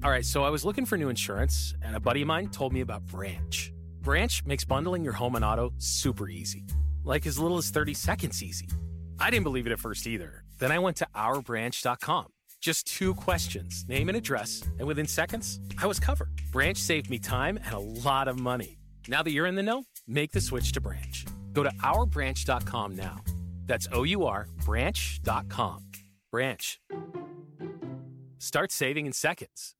All right, so I was looking for new insurance, and a buddy of mine told me about Branch. Branch makes bundling your home and auto super easy, like as little as 30 seconds easy. I didn't believe it at first either. Then I went to ourbranch.com. Just 2 questions, name and address, and within seconds, I was covered. Branch saved me time and a lot of money. Now that you're in the know, make the switch to Branch. Go to ourbranch.com now. That's ourbranch.com. Branch. Start saving in seconds.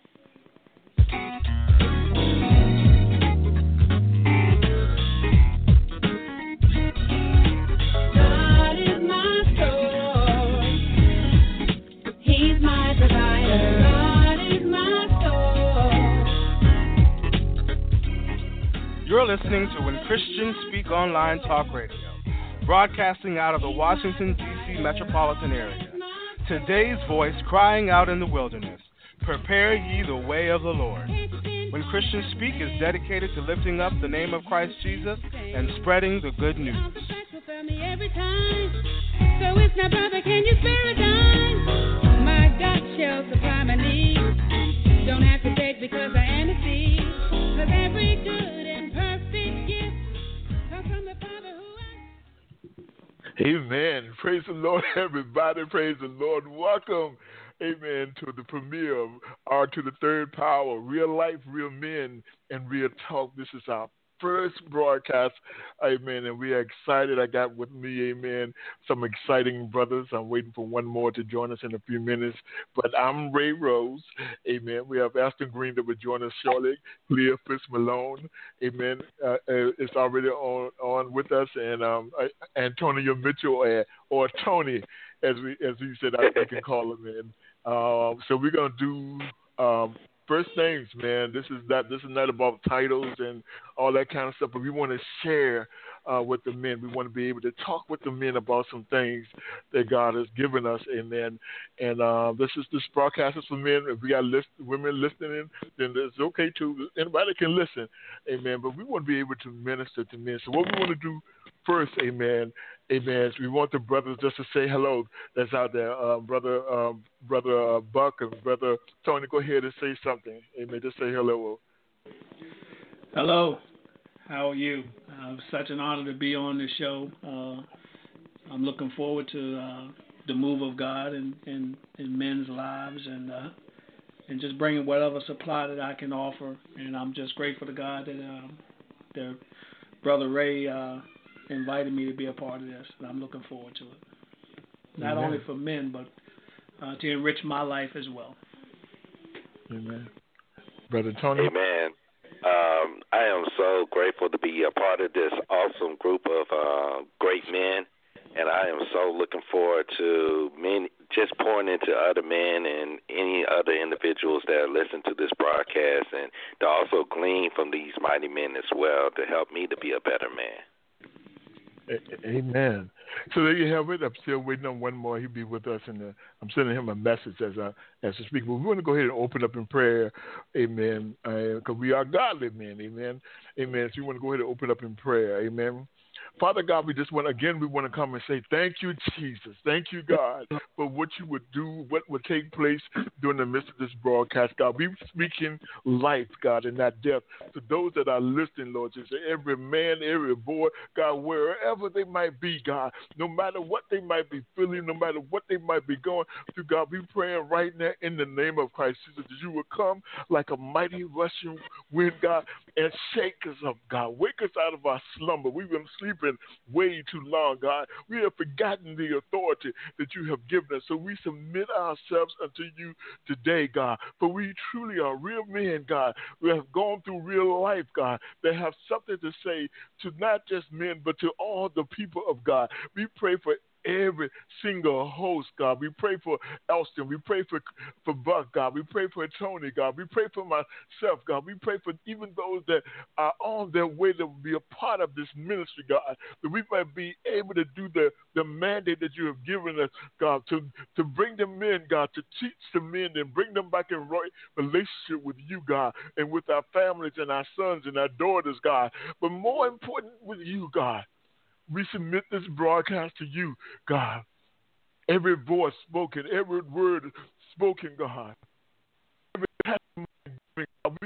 You're listening to When Christians Speak Online Talk Radio, broadcasting out of the Washington, D.C. metropolitan area. Today's voice crying out in the wilderness, prepare ye the way of the Lord. When Christians Speak is dedicated to lifting up the name of Christ Jesus and spreading the good news. So it's now, brother, can you spare a dime? My God shall supply my needs. Don't have to beg because I am a seed. 'Cause every good and perfect gift comes from the Father who Amen. Praise the Lord, everybody. Praise the Lord. Welcome, amen, to the premiere of to the Third Power, Real Life, Real Men, and Real Talk. This is our first broadcast, amen, and we are excited. I got with me, amen, some exciting brothers. I'm waiting for one more to join us in a few minutes, but I'm Ray Rose, amen. We have Aston Green that will join us shortly, Leah Fitz-Malone, amen, is already on with us, and Antonio Mitchell, or Tony, as you said, I can call him in. So we're going to do first names, man. This is not about titles and all that kind of stuff, but we want to share with the men. We want to be able to talk with the men about some things that God has given us, amen. And this broadcast is for men. If we got women listening, then it's okay too. Anybody can listen, amen. But we want to be able to minister to men. So what we want to do first, amen, is we want the brothers just to say hello that's out there. Brother Buck and Brother Tony, go ahead and say something. Amen. Just say hello. Hello. How are you? Such an honor to be on this show. I'm looking forward to the move of God in men's lives and just bringing whatever supply that I can offer. And I'm just grateful to God that Brother Ray invited me to be a part of this, and I'm looking forward to it. Not Amen. only for men, but to enrich my life as well. Amen. Brother Tony. Amen. I am so grateful to be a part of this awesome group of great men, and I am so looking forward to men just pouring into other men and any other individuals that listen to this broadcast, and to also glean from these mighty men as well to help me to be a better man. Amen. So there you have it. I'm still waiting on one more. He'll be with us, and I'm sending him a message as I speak. But we want to go ahead and open up in prayer, amen, because we are godly men, amen. Amen. So we want to go ahead and open up in prayer, amen. Father God, we want to come and say thank you, Jesus. Thank you, God, for what you would do, what would take place during the midst of this broadcast, God. We speaking life, God, and not death. To those that are listening, Lord, just every man, every boy, God, wherever they might be, God, no matter what they might be feeling, no matter what they might be going through, God, we praying right now in the name of Christ Jesus that you will come like a mighty rushing wind, God, and shake us up, God. Wake us out of our slumber. We've been sleeping way too long, God. We have forgotten the authority that you have given us. So we submit ourselves unto you today, God. For we truly are real men, God. We have gone through real life, God. They have something to say to not just men, but to all the people of God. We pray for every single host, God. We pray for Elston. We pray for Buck, God. We pray for Tony, God. We pray for myself, God. We pray for even those that are on their way to be a part of this ministry, God, that we might be able to do the mandate that you have given us, God, to bring them in, God, to teach the men and bring them back in right relationship with you, God, and with our families and our sons and our daughters, God. But more important with you, God. We submit this broadcast to you, God. Every voice spoken, every word spoken, God. Every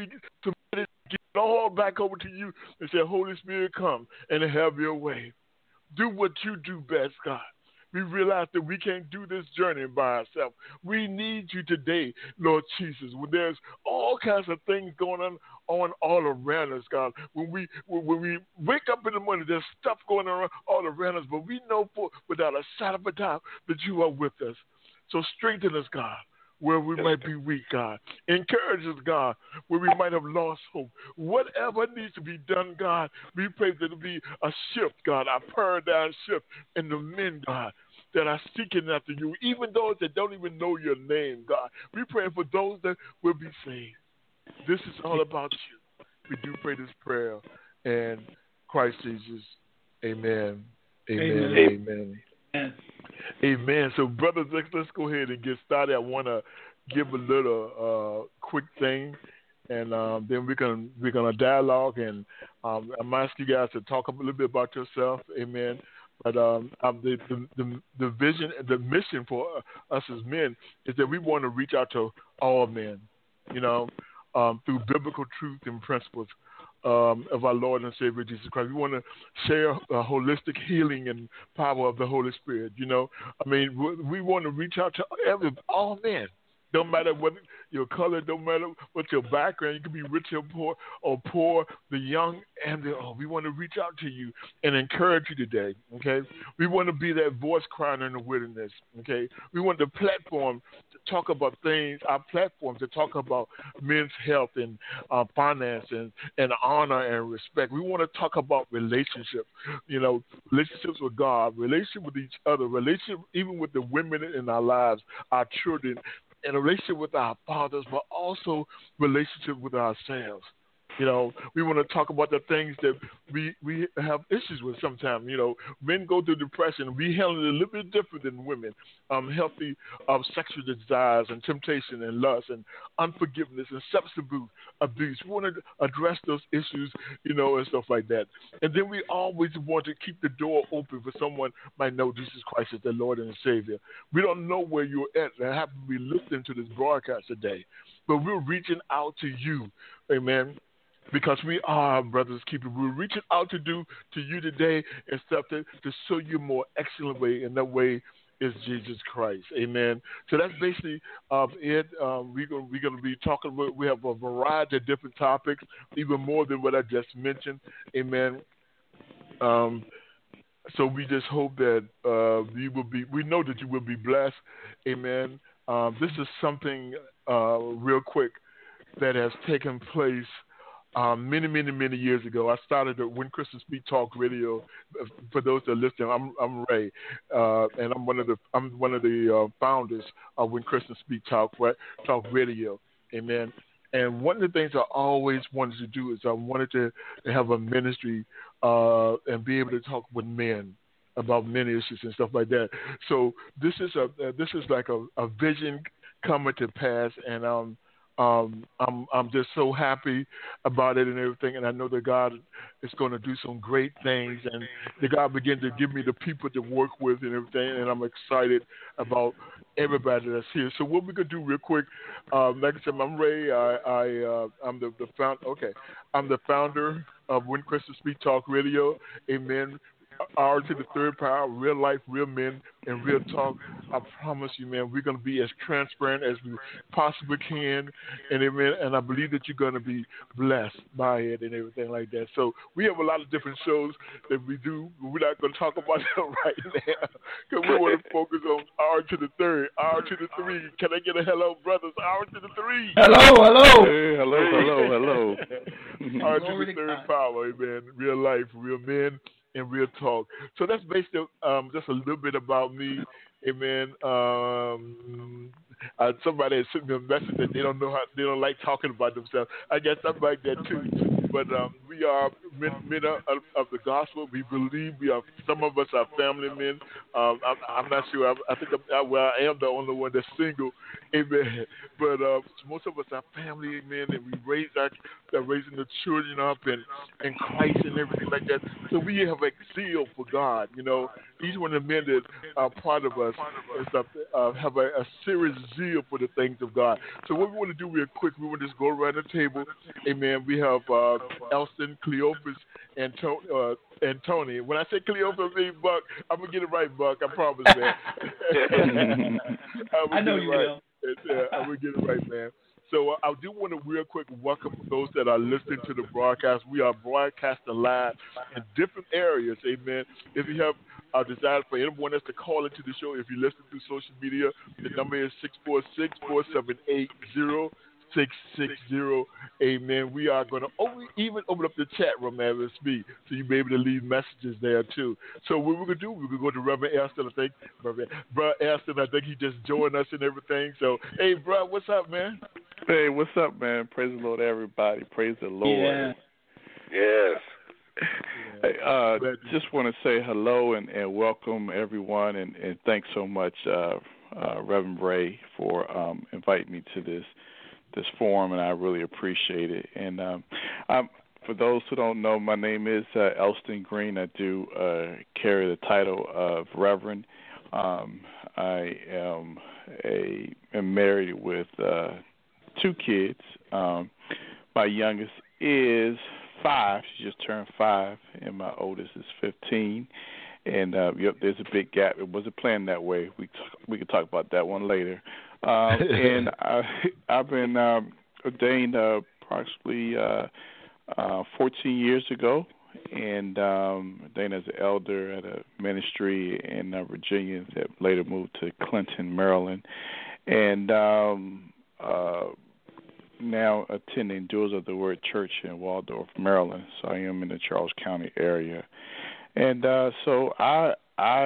we submit it, give it all back over to you and say, Holy Spirit, come and have your way. Do what you do best, God. We realize that we can't do this journey by ourselves. We need you today, Lord Jesus. When there's all kinds of things going on all around us, God. When we wake up in the morning, there's stuff going on all around us, but we know without a shadow of a doubt that you are with us. So strengthen us, God, where we might be weak, God. Encourage us, God, where we might have lost hope. Whatever needs to be done, God, we pray that it'll be a shift, God, a paradigm shift in the men, God, that are seeking after you, even those that don't even know your name, God. We pray for those that will be saved. This is all about you. We do pray this prayer in Christ Jesus. Amen. Amen. Amen. Amen. Amen. So, brothers, let's go ahead and get started. I want to give a little quick thing, and then we're gonna dialogue, and I'm asking you guys to talk a little bit about yourself. Amen. But the vision, the mission for us as men is that we want to reach out to all men, through biblical truth and principles of our Lord and Savior Jesus Christ. We want to share a holistic healing and power of the Holy Spirit. We want to reach out to all men. Don't matter what your color, don't matter what your background. You can be rich or poor, the young and the old. We want to reach out to you and encourage you today, okay? We want to be that voice crying in the wilderness, okay? We want the platform to talk about things, our platform to talk about men's health and finance and honor and respect. We want to talk about relationships, relationships with God, relationship with each other, relationship even with the women in our lives, our children, and a relationship with our fathers, but also relationship with ourselves. We want to talk about the things that we have issues with sometimes. Men go through depression. We handle it a little bit different than women. Healthy sexual desires and temptation and lust and unforgiveness and substance abuse. We want to address those issues, and stuff like that. And then we always want to keep the door open for someone might know Jesus Christ as their Lord and Savior. We don't know where you're at. I happen to be listening to this broadcast today, but we're reaching out to you. Amen. Because we are brothers keepers. We're reaching out to you today and stuff to show you a more excellent way, and that way is Jesus Christ. Amen. So that's basically it. We're going to be talking about, we have a variety of different topics, even more than what I just mentioned. Amen. So we just hope that we know that you will be blessed. Amen. This is something real quick that has taken place many years ago. I started at When Christians Speak Talk Radio. For those that are listening, I'm Ray, and I'm one of the founders of When Christians Speak Talk Radio. Amen. And one of the things I always wanted to do is I wanted to have a ministry and be able to talk with men about many issues and stuff like that. So this is like a vision coming to pass, and I'm just so happy about it and everything, and I know that God is going to do some great things, and that God begin to give me the people to work with and everything, and I'm excited about everybody that's here. So what we could do real quick, like I said, I'm Ray. I'm the founder of When Christians Speak Talk Radio. Amen. R to the third power, real life, real men, and real talk. I promise you, man, we're going to be as transparent as we possibly can, and amen. And I believe that you're going to be blessed by it and everything like that. So we have a lot of different shows that we do. We're not going to talk about them right now because we want to focus on R to the third, R to the three. Can I get a hello, brothers? R to the three. Hello. Hey, hello. R to the third power, amen. Real life, real men, and real talk. So that's basically just a little bit about me. Amen. Somebody had sent me a message that they don't like talking about themselves. I guess I'm like that too. But we are men of the gospel. We believe we are. Some of us are family men. I'm not sure. I think I am the only one that's single. Amen. But most of us are family men, and we raising the children up in Christ and everything like that. So we have a zeal for God. Each one of the men that are part of us have a serious zeal for the things of God. So what we want to do real quick, we want to just go around the table. Amen. We have Elston, Cleophas, and Tony. When I say Cleophas, I mean Buck. I'm going to get it right, Buck. I promise, man. I know you will. I'm going to get it right, man. So I do want to real quick welcome those that are listening to the broadcast. We are broadcasting live in different areas, amen. If you have a desire for anyone else to call into the show, if you listen through social media, the number is 646-478-0660. Amen. We are going to even open up the chat room as we speak, so you'll be able to leave messages there too. So what we're going to do, we're going to go to Reverend Elston. I think Bro Elston, I think he just joined us and everything. So, hey, bro, what's up, man? Hey, what's up, man? Praise the Lord, everybody. Praise the Lord. Yeah. Yes. Hey, just want to say hello and welcome everyone, and thanks so much, Reverend Ray, for inviting me to this forum, and I really appreciate it. And for those who don't know, my name is Elston Green. I do carry the title of Reverend. I am married with 2 kids. My youngest is 5. She just turned 5, and my oldest is 15. And there's a big gap. It wasn't planned that way. We could talk about that one later. And I've been ordained approximately 14 years ago, and ordained as an elder at a ministry in Virginia that later moved to Clinton, Maryland, and now attending Doers of the Word Church in Waldorf, Maryland. So I am in the Charles County area. And so I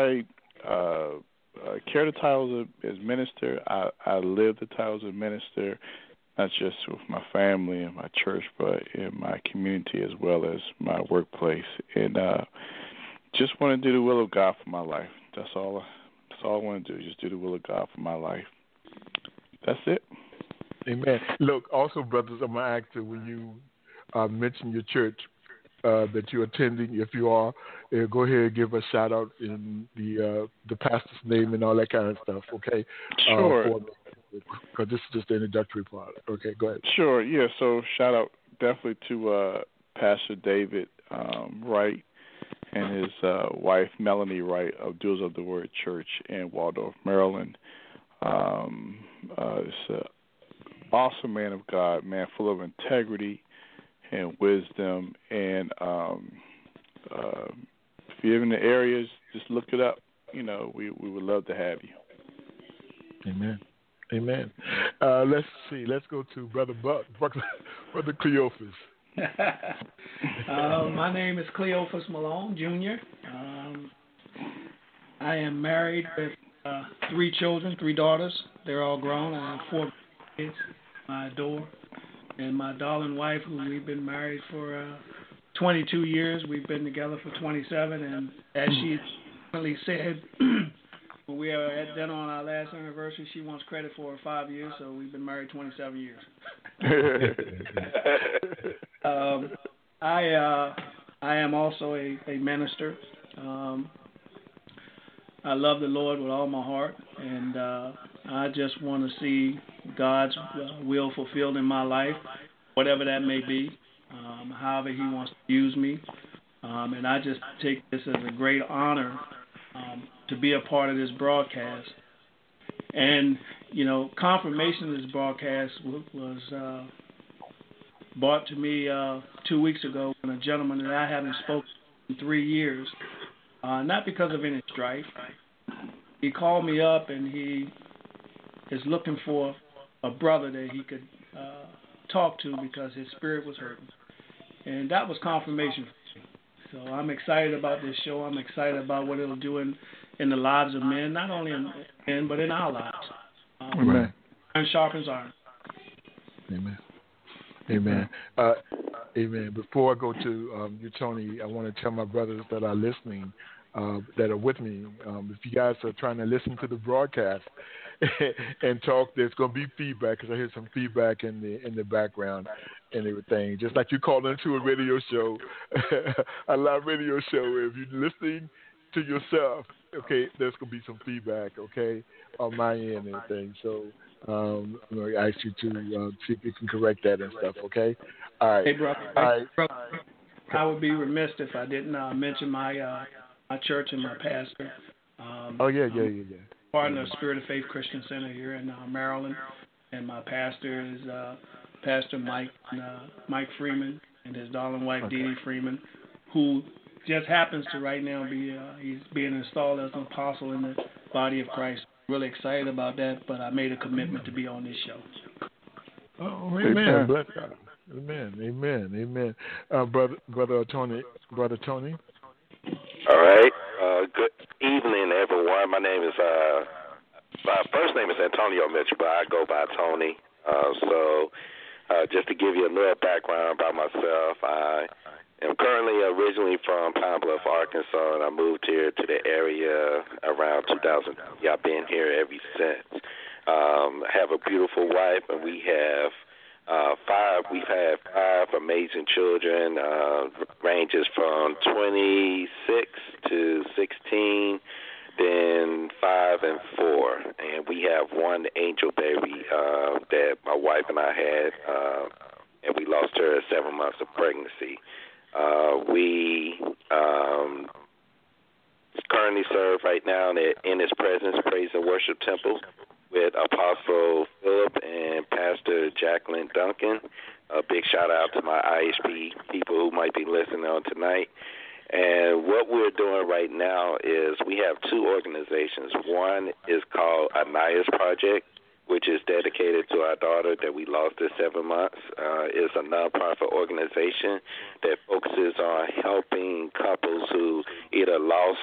carry the titles as minister. I live the titles as minister, not just with my family and my church, but in my community as well as my workplace. And just want to do the will of God for my life. That's all I want to do, just do the will of God for my life. That's it. Amen. Look, also, brothers, I'm going to ask you, when you mention your church that you're attending, if you are, go ahead and give a shout out in the pastor's name and all that kind of stuff, okay? Sure. Because this is just the introductory part. Okay, go ahead. Sure, yeah. So shout out definitely to Pastor David Wright and his wife Melanie Wright of Doers of the Word Church in Waldorf, Maryland. It's an awesome man of God, man, full of integrity and wisdom. And if you're in the areas, just look it up. We would love to have you. Amen. Amen. Let's see. Let's go to Brother Brother Cleophas. My name is Cleophas Malone, Jr. I am married with 3 children, 3 daughters. They're all grown. I have 4 kids I adore. And my darling wife, who we've been married for 22 years. We've been together for 27. And as she recently said, when we were at dinner on our last anniversary, she wants credit for 5 years, so we've been married 27 years. I am also a minister. I love the Lord with all my heart, and I just want to see God's will fulfilled in my life, whatever that may be, however He wants to use me. And I just take this as a great honor to be a part of this broadcast. And, confirmation of this broadcast was brought to me 2 weeks ago when a gentleman that I haven't spoken in 3 years, not because of any strife, he called me up and he is looking for a brother that he could talk to because his spirit was hurting. And that was confirmation for me. So I'm excited about this show. I'm excited about what it'll do in the lives of men, not only in men, but in our lives. Amen. Iron sharpens iron. Amen. Amen. Amen. Before I go to you, Tony, I want to tell my brothers that are listening, that are with me, if you guys are trying to listen to the broadcast and talk, there's going to be feedback because I hear some feedback in the background and everything. Just like you called into a radio show, a live radio show. If you're listening to yourself, okay, there's going to be some feedback, okay, on my end and everything. So I'm going to ask you to see if you can correct that and stuff, okay? All right. Hey, brother. All right. I would be remiss if I didn't mention my church and my pastor. Yeah. Partner of Spirit of Faith Christian Center here in Maryland, and my pastor is Pastor Mike Freeman and his darling wife Dee Dee Freeman, who just happens to right now be he's being installed as an apostle in the body of Christ. Really excited about that, but I made a commitment to be on this show. Oh, amen. Bless God. Amen. Brother Tony. All right. Good evening, everyone. My name is my first name is Antonio Mitchell, but I go by Tony. So just to give you a little background about myself, I am currently originally from Pine Bluff, Arkansas, and I moved here to the area around 2000. I've been here ever since. I have a beautiful wife, and we have we've had 5 amazing children, ranges from 26 to 16, then 5 and 4. And we have one angel baby that my wife and I had, and we lost her at 7 months of pregnancy. We currently serve right now in His Presence Praise and Worship Temple with Apostle Philip and Pastor Jacqueline Duncan. A big shout out to my IHP people who might be listening on tonight. And what we're doing right now is we have 2 organizations. One is called Anaya's Project, which is dedicated to our daughter that we lost at 7 months. It's a nonprofit organization that focuses on helping couples who either lost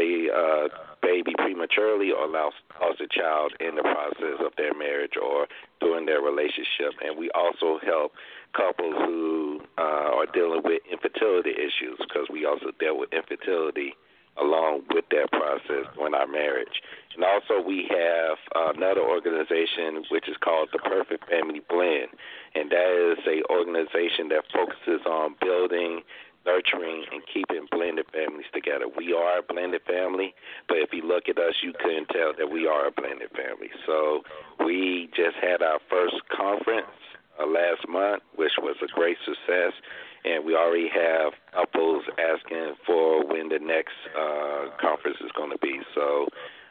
a baby prematurely or lost a child in the process of their marriage or during their relationship. And we also help couples who are dealing with infertility issues, because we also deal with infertility along with that process during our marriage. And also we have another organization which is called the Perfect Family Blend, and that is an organization that focuses on building, nurturing, and keeping blended families together. We are a blended family, but if you look at us, you couldn't tell that we are a blended family. So we just had our first conference last month, which was a great success, and we already have couples asking for when the next conference is going to be. So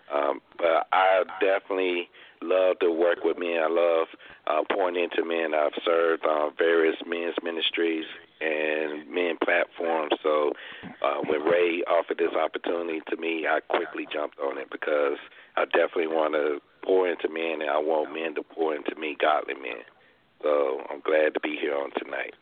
but I definitely love to work with men. I love pouring into men. I've served on various men's ministries and men platforms. So when Ray offered this opportunity to me, I quickly jumped on it because I definitely want to pour into men, and I want men to pour into me, godly men. So I'm glad to be here on tonight.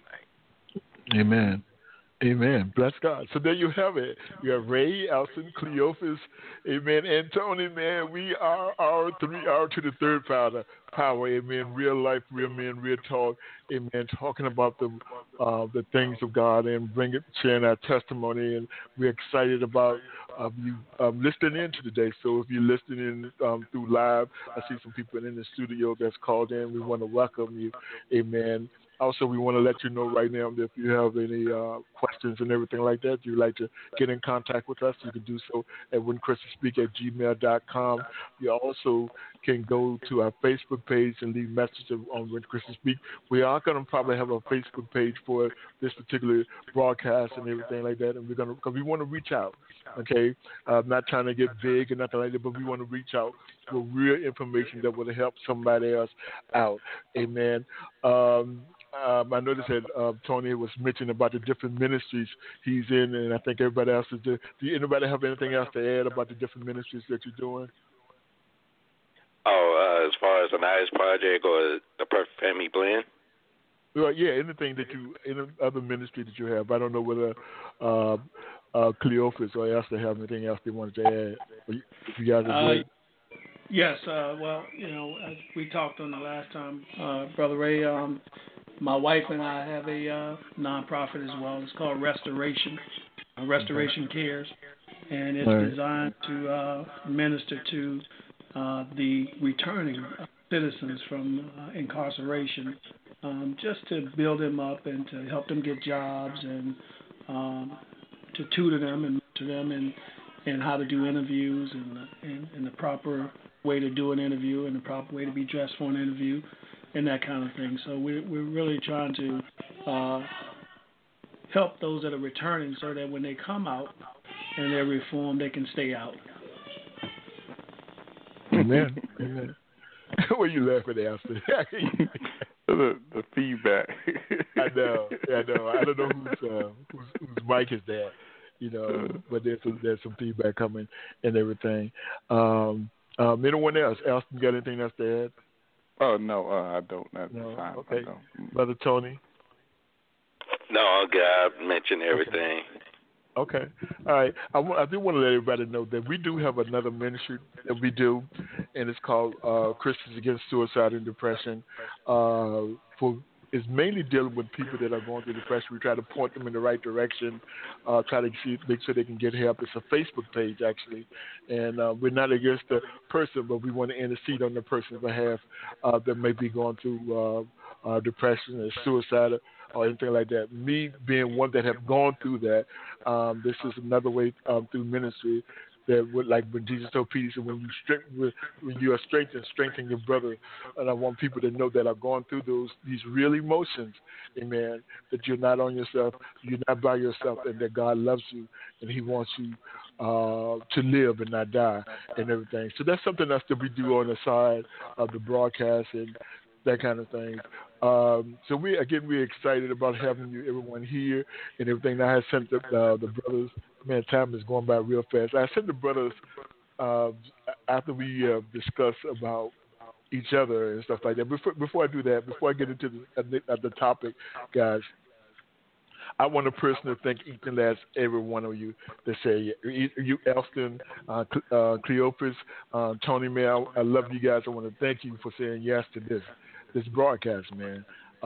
Amen. Bless God. So there you have it. We have Ray, Alson, Cleophas, amen, and Tony, man. We are our 3 hour to the third power, amen. Real life, real men, real talk, amen. Talking about the things of God and sharing our testimony, and we're excited about you listening in today. So if you're listening in through live, I see some people in the studio that's called in. We want to welcome you, amen. Also, we want to let you know right now that if you have any questions and everything like that, you'd like to get in contact with us, you can do so at whenchristianspeak@gmail.com. You also can go to our Facebook page and leave messages on When Christians Speak. We are going to probably have a Facebook page for this particular broadcast and everything like that, and we're going to, because we want to reach out, okay? Not trying to get big or nothing like that, but we want to reach out with real information that will help somebody else out. Amen. I noticed that Tony was mentioning about the different ministries he's in, and I think everybody else is doing. Do anybody have anything else to add about the different ministries that you're doing? Oh, as far as the Anaya's Project or the Perfect Family Blend? Well, yeah, anything that any other ministry that you have. I don't know whether Cleophas or Esther have anything else they wanted to add. If you guys are good. Yes, well, as we talked on the last time, Brother Ray, my wife and I have a nonprofit as well. It's called Restoration Cares, and it's designed to minister to the returning citizens from incarceration, just to build them up and to help them get jobs and to tutor them and mentor them in how to do interviews and the proper way to do an interview and the proper way to be dressed for an interview and that kind of thing. So we're really trying to help those that are returning so that when they come out and they're reformed, they can stay out. Amen. Amen. What are you laughing at, Austin? the feedback. I know. I don't know whose mic is that, but there's some feedback coming and everything. Anyone else? Austin, got anything else to add? Oh no, I don't. No. Time. Okay, I don't. Brother Tony. No, God mentioned everything. Okay. All right. I do want to let everybody know that we do have another ministry that we do, and it's called Christians Against Suicide and Depression. It's mainly dealing with people that are going through depression. We try to point them in the right direction, try to make sure they can get help. It's a Facebook page, actually, and we're not against the person, but we want to intercede on the person's behalf that may be going through depression or suicide or anything like that. Me being one that have gone through that, this is another way through ministry that would, like when Jesus told Peter, so when you are strengthened, strengthen your brother. And I want people to know that I've gone through these real emotions, amen, that you're not on yourself, you're not by yourself, and that God loves you and He wants you to live and not die and everything. So that's something else that we do on the side of the broadcast and that kind of thing. So we're excited about having everyone here and everything. I had sent the brothers. Man, time is going by real fast. I sent the brothers after we discussed about each other and stuff like that. Before I do that, before I get into the topic, guys, I want to personally thank each and last every one of you that say you, Elston, Cleopas, Tony, man. I love you guys. I want to thank you for saying yes to this broadcast, man.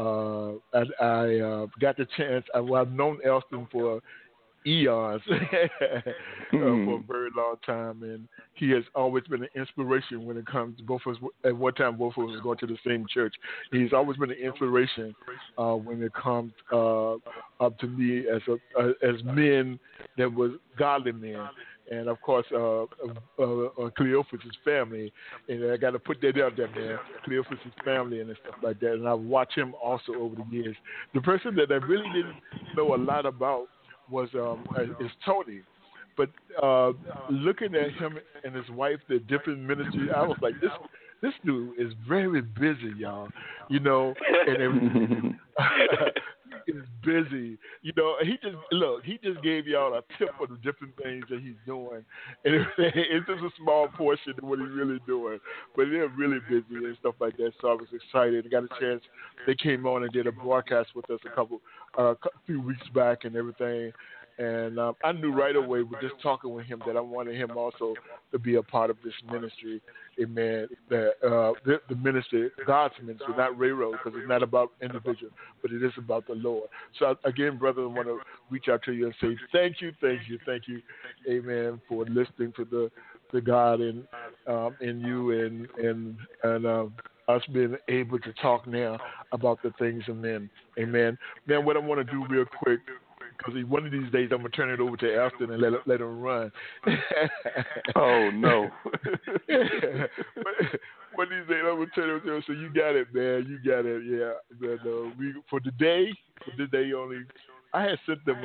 I got the chance. I've known Elston for eons, for a very long time, and he has always been an inspiration when it comes to both of us. At one time, both of us was going to the same church. He's always been an inspiration when it comes up to me as men that was godly men. And of course, Cleophas' family, and I got to put that out there, man. Cleophas' family and stuff like that. And I've watched him also over the years. The person that I really didn't know a lot about is Tony. But looking at him and his wife, the different ministries, I was like, this dude is very busy, y'all. And everything. Is busy, He just gave y'all a tip of the different things that he's doing, and it's just a small portion of what he's really doing. But they're really busy and stuff like that. So I was excited. I got a chance. They came on and did a broadcast with us a few weeks back and everything. And I knew right away with just talking with him that I wanted him also to be a part of this ministry. Amen. The ministry, God's ministry, not railroad, because it's not about individual, but it is about the Lord. So again, brother, I want to reach out to you and say thank you, amen, for listening to the God in you and us being able to talk now about the things of men. Amen. Man, what I want to do real quick, because one of these days I'm going to turn it over to Elston and let him run. Oh, no. One of these days I'm going to turn it over to him. So you got it, man. You got it, yeah. But, for today only, I had sent them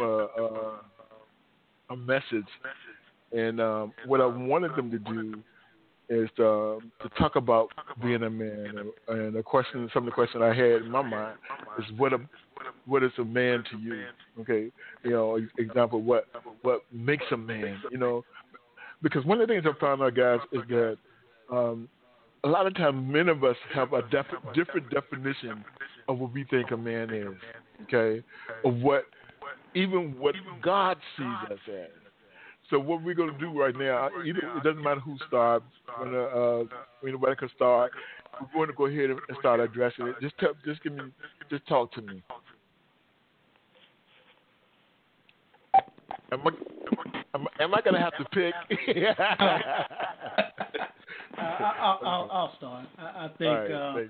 a message. And what I wanted them to do is to talk about being a man. And some of the questions I had in my mind is what is a man to you? Okay, example, what makes a man? Because one of the things I found out, guys, is that a lot of times many of us have a different definition of what we think a man is. Okay, of what God sees us as. So what we're going to do right now, it doesn't matter who starts, anybody can start, we want to go ahead and start addressing it. Just talk to me. Am I going to have to pick? I'll start. I think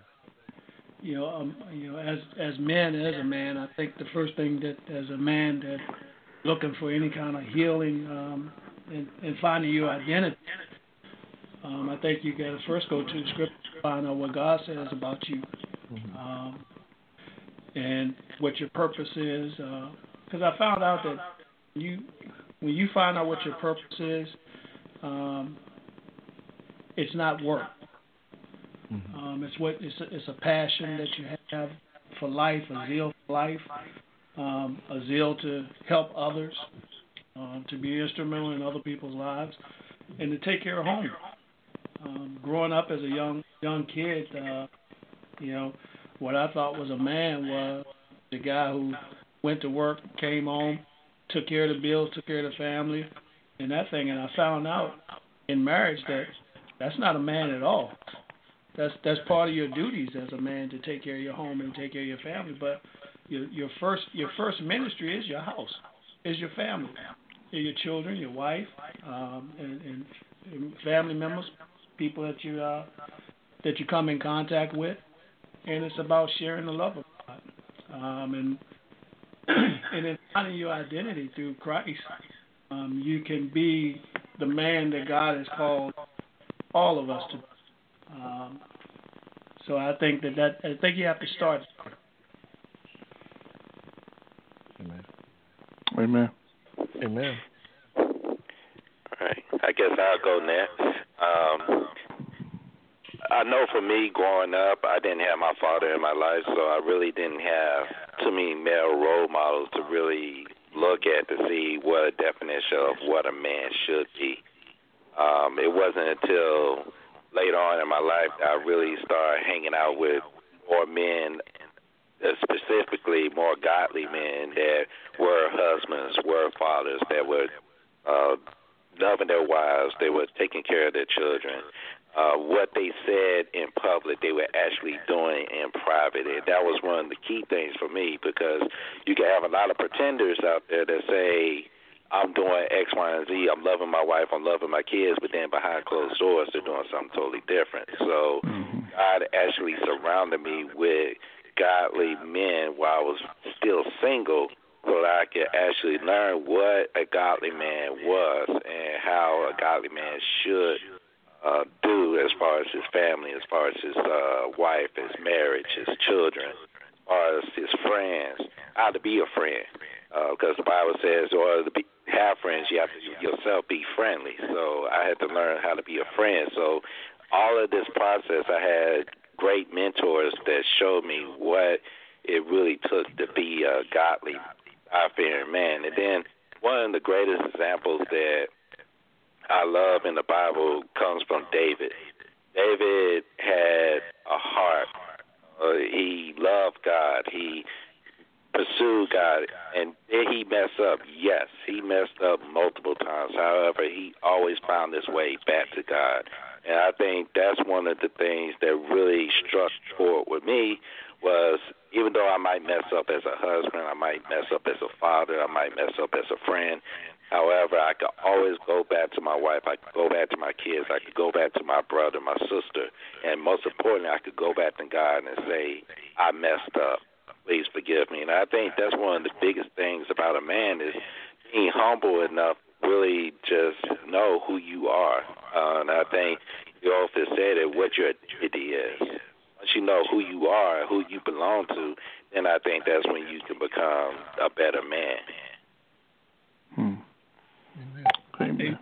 as a man, I think the first thing that as a man that looking for any kind of healing and finding your identity, I think you got to first go to the scripture to find out what God says about you, and what your purpose is. Because I found out that when you find out what your purpose is, it's not work. It's a passion that you have for life, a zeal for life, a zeal to help others, to be instrumental in other people's lives, and to take care of home. Growing up as a young kid, what I thought was a man was the guy who went to work, came home, took care of the bills, took care of the family, and that thing. And I found out in marriage that that's not a man at all. That's part of your duties as a man to take care of your home and take care of your family. But your first ministry is your house, is your family, your children, your wife, and family members, people that you come in contact with, and it's about sharing the love of God, and in finding your identity through Christ. You can be the man that God has called all of us to be. So I think I think you have to start. Amen. All right. I guess I'll go next. I know for me, growing up, I didn't have my father in my life, so I really didn't have too many male role models to really look at to see what a definition of what a man should be. It wasn't until later on in my life that I really started hanging out with more men, specifically more godly men that were husbands, were fathers, that were loving their wives, they were taking care of their children. What they said in public, they were actually doing in private. And that was one of the key things for me, because you can have a lot of pretenders out there that say, I'm doing X, Y, and Z, I'm loving my wife, I'm loving my kids, but then behind closed doors, they're doing something totally different. So God actually surrounded me with godly men while I was still single, so that I could actually learn what a godly man was and how a godly man should do as far as his family, as far as his wife, his marriage, his children, as far as his friends, how to be a friend. Because the Bible says in order to have friends, you have to yourself be friendly. So I had to learn how to be a friend. So all of this process, I had great mentors that showed me what it really took to be a godly, God-fearing man. And then one of the greatest examples that I love in the Bible comes from David. David had a heart. He loved God. He pursued God. And did he mess up? Yes, he messed up multiple times. However, he always found his way back to God. And I think that's one of the things that really struck forward with me was, even though I might mess up as a husband, I might mess up as a father, I might mess up as a friend, however, I could always go back to my wife, I could go back to my kids, I could go back to my brother, my sister, and most importantly, I could go back to God and say, I messed up, please forgive me. And I think that's one of the biggest things about a man is being humble enough to really just know who you are. And I think you often said it, what your identity is. Once you know who you are, who you belong to, then I think that's when you can become a better man. Amen.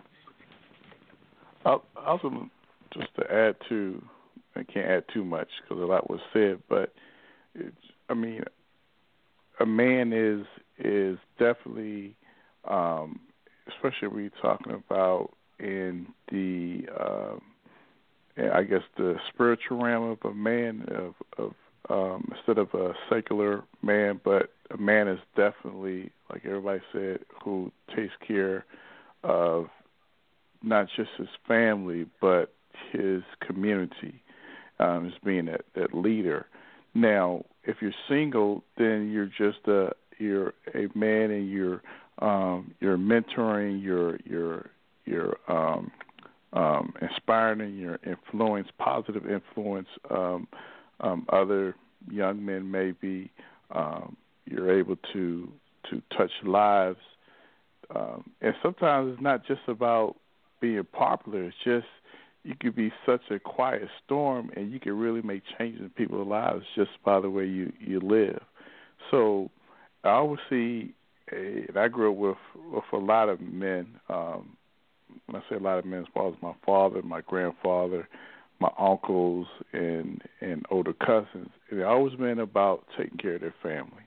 Also, just to add to, I can't add too much because a lot was said, but a man is definitely, especially when you're talking about in the, I guess the spiritual realm of a man, of instead of a secular man, but a man is definitely, like everybody said, who takes care of not just his family, but his community. as being that leader. Now, if you're single, then you're a man, and you're mentoring, you're inspiring, your positive influence. Other young men maybe you're able to touch lives, and sometimes it's not just about being popular. It's just you could be such a quiet storm, and you can really make changes in people's lives just by the way you live. So I always see, and I grew up with a lot of men. When I say a lot of men, as far as my father, my grandfather, my uncles, and older cousins, it always been about taking care of their family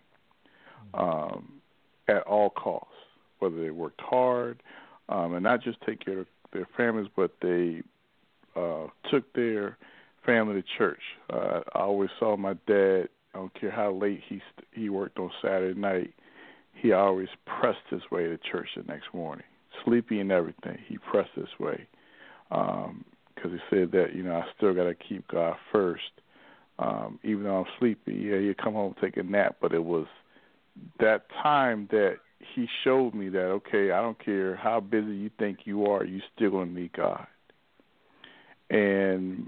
at all costs, whether they worked hard, and not just take care of their families, but they took their family to church. I always saw my dad, I don't care how late he worked on Saturday night, he always pressed his way to church the next morning. Sleepy and everything, he pressed his way. Because he said that, I still got to keep God first. Even though I'm sleepy, he'd come home, take a nap, but it was that time that he showed me that, okay, I don't care how busy you think you are, you still going to need God. And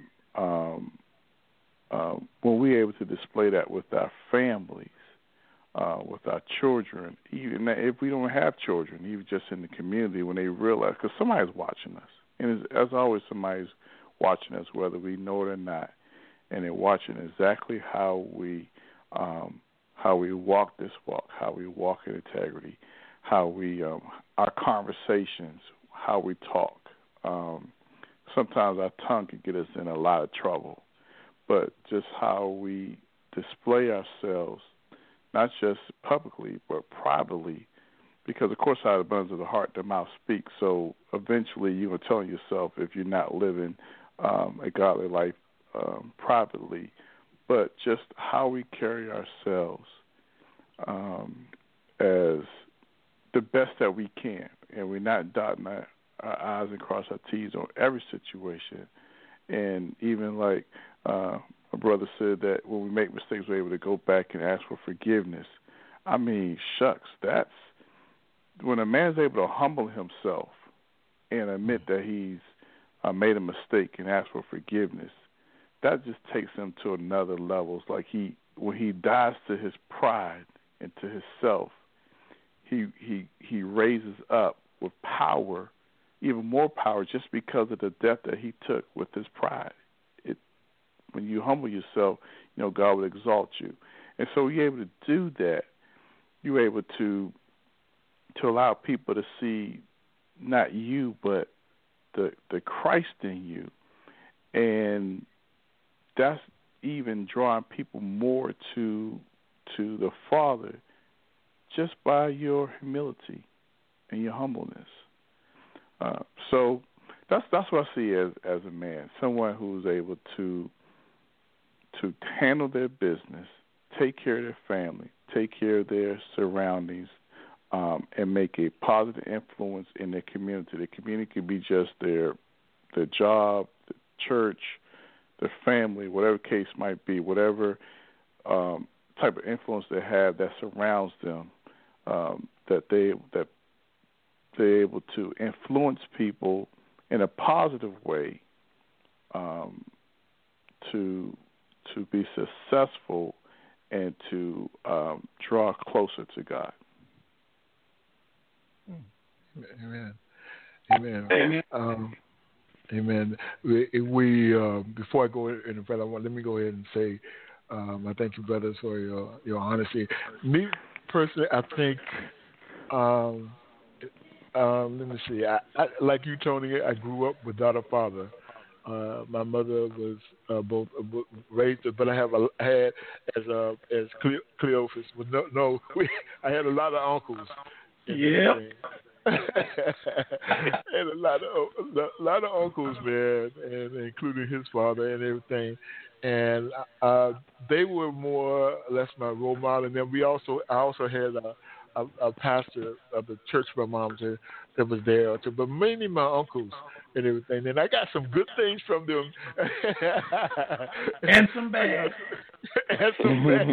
when we're able to display that with our families, with our children, even if we don't have children, even just in the community, when they realize, because somebody's watching us, and as always, somebody's watching us, whether we know it or not, and they're watching exactly how we walk this walk, how we walk in integrity, how we our conversations, how we talk. Sometimes our tongue can get us in a lot of trouble, but just how we display ourselves, not just publicly but privately, because of course out of the abundance of the heart the mouth speaks. So eventually you are telling yourself if you're not living a godly life privately, but just how we carry ourselves as the best that we can, and we're not dotting our I's and cross our T's on every situation. And even like my brother said that when we make mistakes, we're able to go back and ask for forgiveness. I mean, shucks, that's when a man's able to humble himself and admit that he's made a mistake and ask for forgiveness. That just takes him to another level. It's like when he dies to his pride and to himself, he raises up with power, even more power, just because of the death that he took with his pride. When you humble yourself, God will exalt you. And so you're able to do that. You're able to allow people to see not you, but the Christ in you. And that's even drawing people more to the Father just by your humility and your humbleness. So that's what I see as a man, someone who's able to handle their business, take care of their family, take care of their surroundings, and make a positive influence in their community. The community could be just their job, the church, their family, whatever case might be, whatever type of influence they have that surrounds them, that they're able to influence people in a positive way to be successful and to draw closer to God. Amen. Amen. Amen. Amen. We before I go in, brother, let me go ahead and say I thank you, brothers, for your honesty. Me personally, I think. Let me see. I like you, Tony. I grew up without a father. My mother was both raised, but I had as Cleophas. I had a lot of uncles. Yeah. And a lot of uncles, man, and including his father and everything. And they were more or less my role model. And then I also had a pastor of the church my mom said that was there, but mainly my uncles and everything. And I got some good things from them, and some bad, and some bad.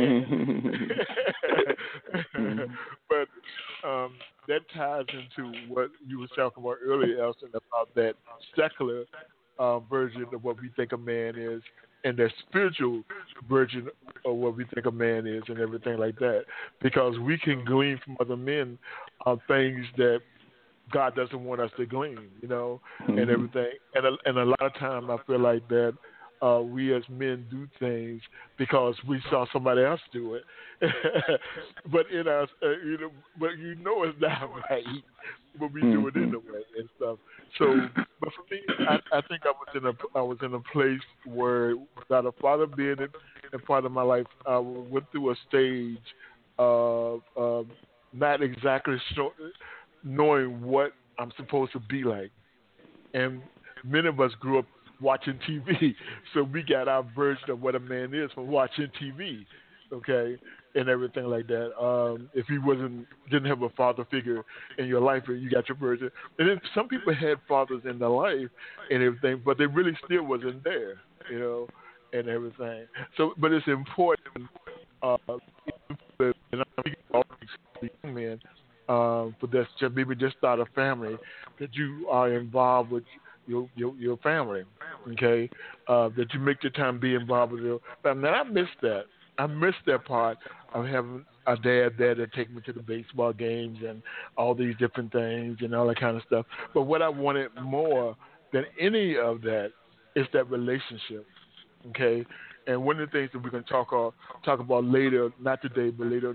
But that ties into what you were talking about earlier, Elson, about that secular version of what we think a man is, and the spiritual version of what we think a man is, and everything like that. Because we can glean from other men things that God doesn't want us to glean, and everything. And a lot of time I feel like that we as men do things because we saw somebody else do it, but in us, but it's not right, but we do it anyway and stuff. So, but for me, I think I was in a place where, without a father being in part of my life, I went through a stage of not exactly knowing what I'm supposed to be like, and many of us grew up watching TV, so we got our version of what a man is from watching TV, okay, and everything like that. If you didn't have a father figure in your life, you got your version. And then some people had fathers in their life and everything, but they really still wasn't there, and everything. So, but it's important, and I'm speaking to all these young men, for this, maybe just start a family, that you are involved with your family, okay? That you make the time be involved with your family. Now, I missed that part of having a dad there to take me to the baseball games and all these different things and all that kind of stuff. But what I wanted more than any of that is that relationship, okay? And one of the things that we're going to talk about later, not today, but later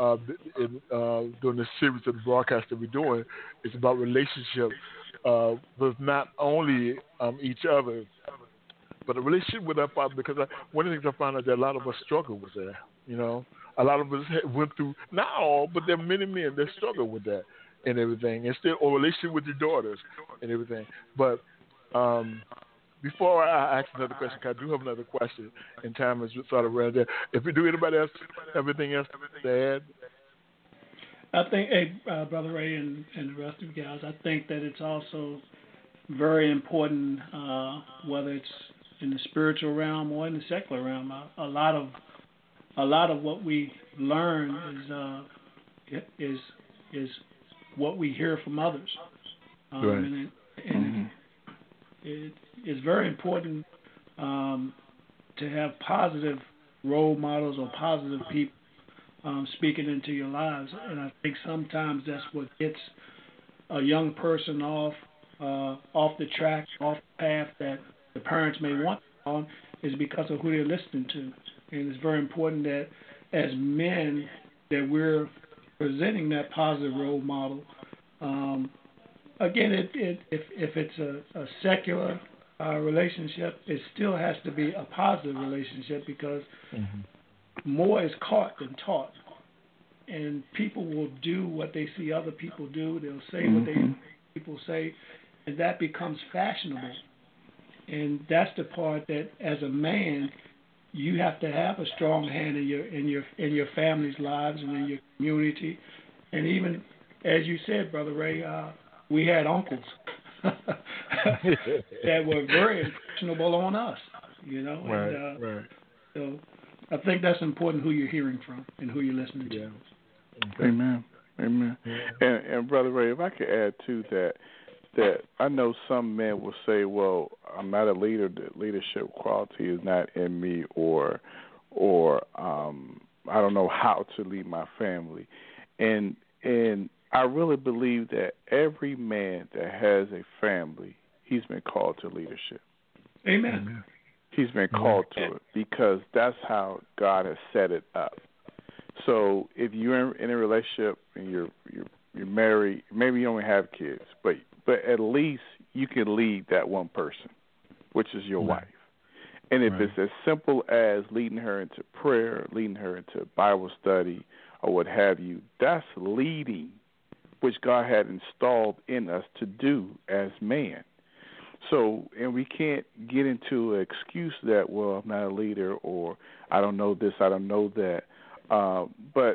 during the series of the broadcast that we're doing, is about relationship with not only each other, but a relationship with our Father. Because one of the things I found out that a lot of us struggle with that. A lot of us went through, not all, but there are many men that struggle with that and everything, and still, or relationship with your daughters and everything. But before I ask another question, because I do have another question, and time is sort of around there. If we do, anybody else have anything else to add? I think, Brother Ray and the rest of you guys, I think that it's also very important, whether it's in the spiritual realm or in the secular realm. A lot of what we learn is what we hear from others, right. and it's very important to have positive role models or positive people speaking into your lives. And I think sometimes that's what gets a young person off the track, off the path that the parents may want on, is because of who they're listening to. And it's very important that as men that we're presenting that positive role model. Again, if it's a secular relationship, it still has to be a positive relationship, because more is caught than taught. And people will do what they see other people do. They'll say what people say, and that becomes fashionable. And that's the part that, as a man, you have to have a strong hand in your family's lives and in your community. And even, as you said, Brother Ray, we had uncles that were very impressionable on us, Right. So I think that's important, who you're hearing from and who you're listening to. Okay. Amen. And Brother Ray, if I could add to that I know some men will say, well, I'm not a leader, the leadership quality is not in me, or I don't know how to lead my family. And I really believe that every man that has a family, he's been called to leadership. Amen. He's been called to it, because that's how God has set it up. So if you're in a relationship and you're married, maybe you only have kids, but at least you can lead that one person, which is your wife. And if it's as simple as leading her into prayer, leading her into Bible study, or what have you, that's leading, which God had installed in us to do as man. So, and we can't get into an excuse that, well, I'm not a leader, or I don't know this, I don't know that. But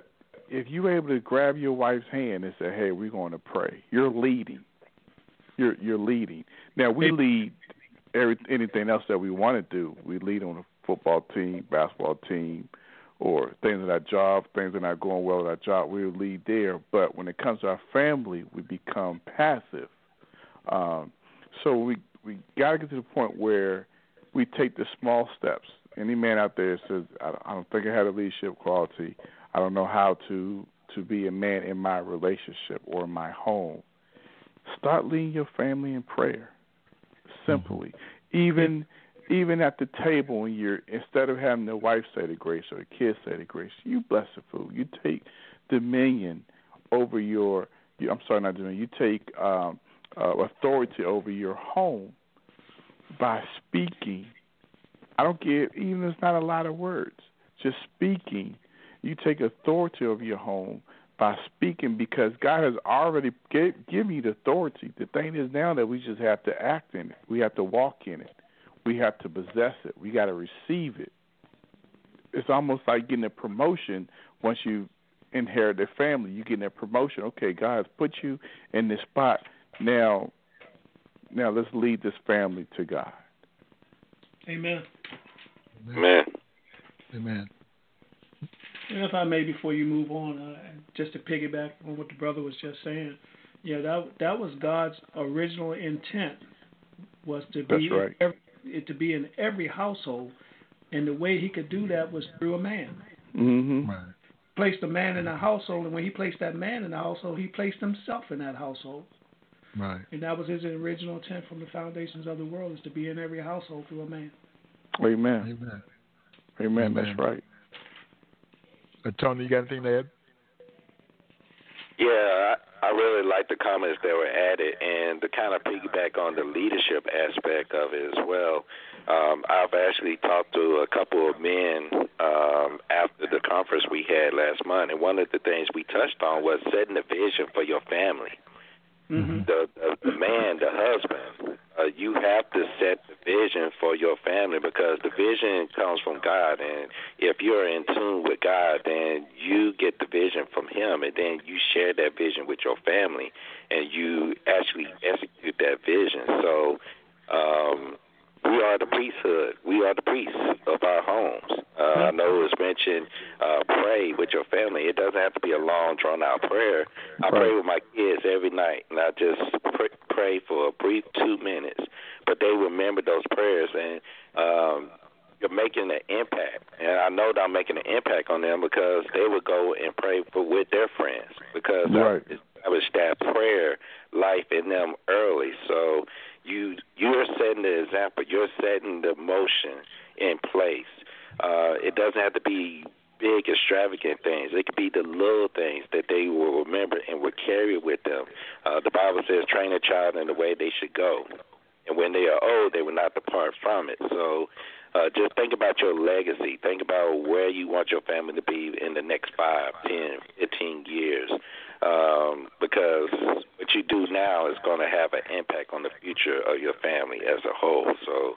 if you're able to grab your wife's hand and say, "Hey, we're going to pray," you're leading. You're leading. Now we lead anything else that we want to do. We lead on a football team, basketball team, or things at our job, things that are not going well at our job. We lead there. But when it comes to our family, we become passive. So we got to get to the point where we take the small steps. Any man out there says, I don't think I have a leadership quality. I don't know how to be a man in my relationship or in my home. Start leading your family in prayer. Simply. Even at the table, when you're, instead of having the wife say the grace or the kids say the grace, you bless the food. You take dominion over you take authority over your home by speaking. I don't care, even if it's not a lot of words, just speaking. You take authority over your home by speaking, because God has already given you the authority. The thing is now that we just have to act in it. We have to walk in it. We have to possess it. We got to receive it. It's almost like getting a promotion once you inherit a family. You get a promotion. Okay, God has put you in this spot. Now let's lead this family to God. Amen. Amen. Amen. And if I may, before you move on, just to piggyback on what the brother was just saying, that was God's original intent, was to be to be in every household, and the way He could do that was through a man. Mm-hmm. Right. Placed a man in a household, and when He placed that man in the household, He placed Himself in that household. Right. And that was His original intent from the foundations of the world, is to be in every household through a man. Amen. Amen. Amen. That's right. Tony, you got anything to add? Yeah, I really like the comments that were added, and to kind of piggyback on the leadership aspect of it as well. I've actually talked to a couple of men after the conference we had last month, and one of the things we touched on was setting the vision for your family. Mm-hmm. The man, the husband, you have to set the vision for your family, because the vision comes from God, and if you're in tune with God, then you get the vision from Him, and then you share that vision with your family, and you actually execute that vision. So we are the priesthood. We are the priests of our homes. I know it was mentioned, pray with your family. It doesn't have to be a long, drawn-out prayer. I pray with my kids every night, and I just pray for a brief 2 minutes. But they remember those prayers, and you're making an impact. And I know that I'm making an impact on them, because they would go and pray with their friends, because I established that prayer life in them early. So you're setting the example. You're setting the motion in place. It doesn't have to be big, extravagant things. It could be the little things that they will remember and will carry with them. The Bible says, train a child in the way they should go, and when they are old, they will not depart from it. So just think about your legacy. Think about where you want your family to be in the next 5, 10, 15 years, because what you do now is going to have an impact on the future of your family as a whole. So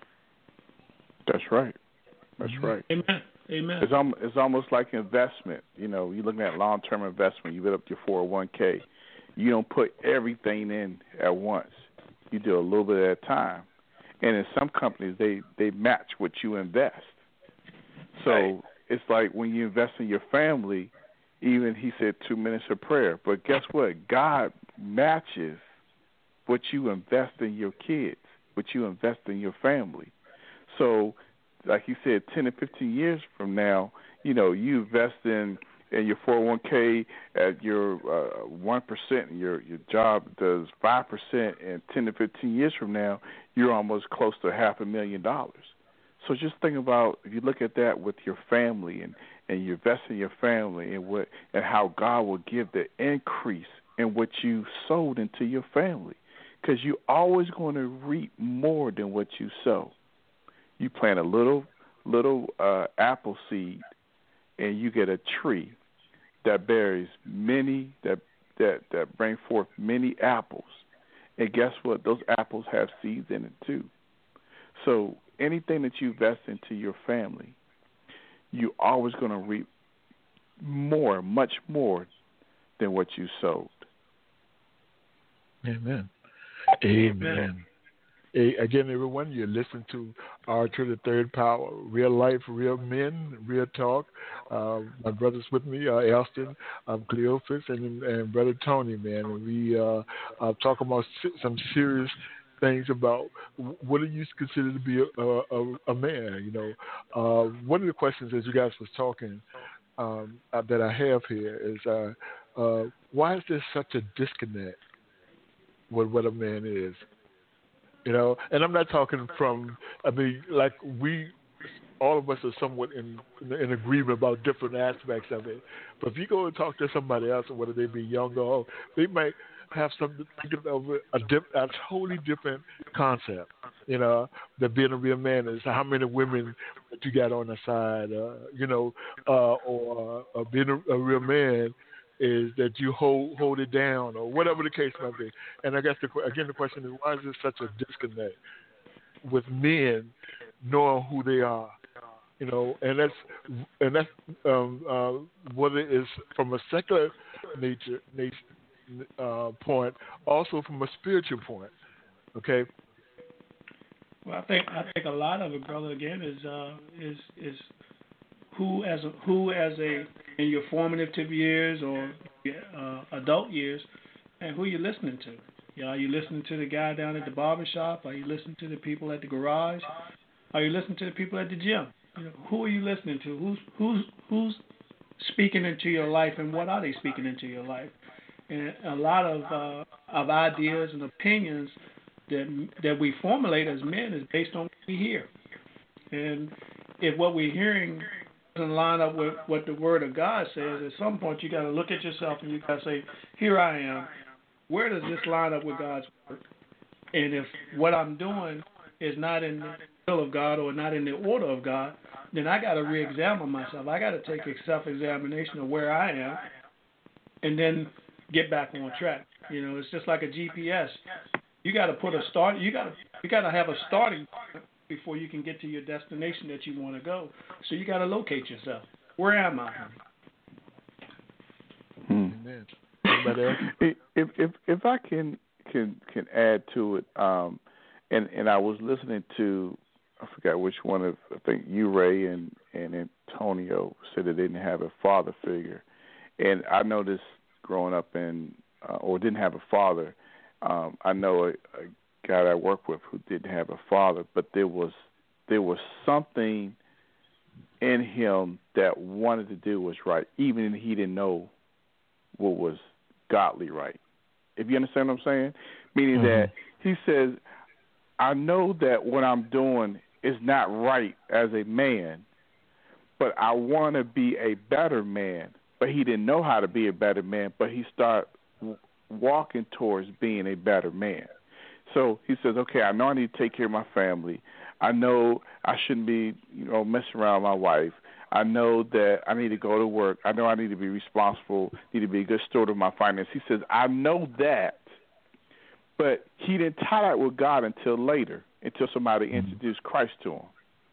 that's right. That's right. Amen. Amen. It's almost like investment. You know, you're looking at long-term investment. You build up your 401k. You don't put everything in at once. You do a little bit at a time. And in some companies, they match what you invest. So it's like when you invest in your family, even he said 2 minutes of prayer. But guess what? God matches what you invest in your kids, what you invest in your family. So like he said, 10 to 15 years from now, you know, you invest in your 401k at your 1%, and your job does 5%, and 10 to 15 years from now, you're almost close to $500,000. So just think about, if you look at that with your family, and you invest in your family, and how God will give the increase in what you sowed into your family, because you're always going to reap more than what you sow. You plant a little apple seed, and you get a tree that bears many, that bring forth many apples. And guess what? Those apples have seeds in it too. So anything that you invest into your family, you're always going to reap much more than what you sowed. Amen. Amen. Again, everyone, you're listening to Archer, the Third Power, real life, real men, real talk. My brothers with me, Elston, Cleophas, and Brother Tony, man. And we talk about some serious things about what do you consider to be a man. You know, one of the questions as you guys was talking that I have here is why is there such a disconnect with what a man is? You know, and I'm not talking from, I mean, like all of us are somewhat in agreement about different aspects of it. But if you go and talk to somebody else, whether they be young or old, they might have something thinking of a totally different concept. You know, that being a real man is how many women that you got on the side, you know, or being a real man is that you hold it down, or whatever the case might be. And I guess the question is, why is there such a disconnect with men knowing who they are? You know, and that's whether it's from a secular nature point, also from a spiritual point. Okay. Well, I think a lot of it, brother, again, is who as a in your formative years or adult years, and who you're listening to. You know, are you listening to the guy down at the barber shop? Are you listening to the people at the garage? Are you listening to the people at the gym? You know, who are you listening to? Who's speaking into your life, and what are they speaking into your life? And a lot of ideas and opinions that we formulate as men is based on what we hear. And if what we're hearing doesn't line up with what the Word of God says, at some point you got to look at yourself and you got to say, here I am. Where does this line up with God's Word? And if what I'm doing is not in the will of God or not in the order of God, then I got to re-examine myself. I got to take a self-examination of where I am and then get back on track. You know, it's just like a GPS. You got to put a start. You got to have a starting point before you can get to your destination that you want to go. So you got to locate yourself. Where am I? If I can add to it, and I was listening to, I forgot which one of, I think you, Ray, and Antonio said that they didn't have a father figure, and I noticed growing up or didn't have a father. I know a guy that I worked with who didn't have a father, but there was something in him that wanted to do what's right, even if he didn't know what was godly right. If you understand what I'm saying? Meaning that he says, I know that what I'm doing is not right as a man, but I want to be a better man. But he didn't know how to be a better man, but he started walking towards being a better man. So he says, okay, I know I need to take care of my family. I know I shouldn't be, messing around with my wife. I know that I need to go to work. I know I need to be responsible, need to be a good steward of my finances. He says, I know that, but he didn't tie that with God until later, until somebody introduced Christ to him.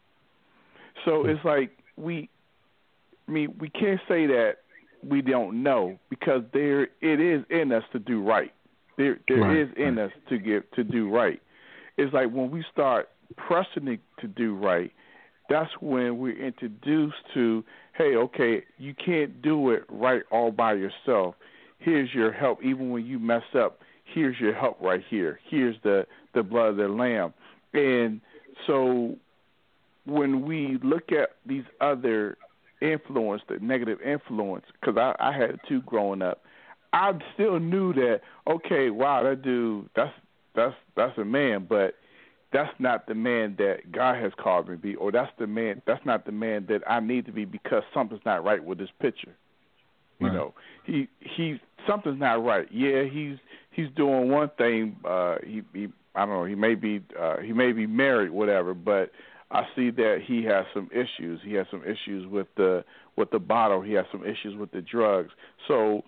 So it's like we can't say that we don't know, because it is in us to do right. There is in us to do right. It's like when we start pressing it to do right, that's when we're introduced to, hey, okay, you can't do it right all by yourself. Here's your help. Even when you mess up, here's your help right here. Here's the blood of the Lamb. And so when we look at these other influence, the negative influence, because I had it too growing up, I still knew that, okay, wow, that dude, that's a man, but that's not the man that God has called me to be, or that's not the man that I need to be, because something's not right with this picture. Right. You know, he something's not right. Yeah, he's doing one thing. He I don't know. He may be married, whatever, but I see that he has some issues. He has some issues with the bottle. He has some issues with the drugs. So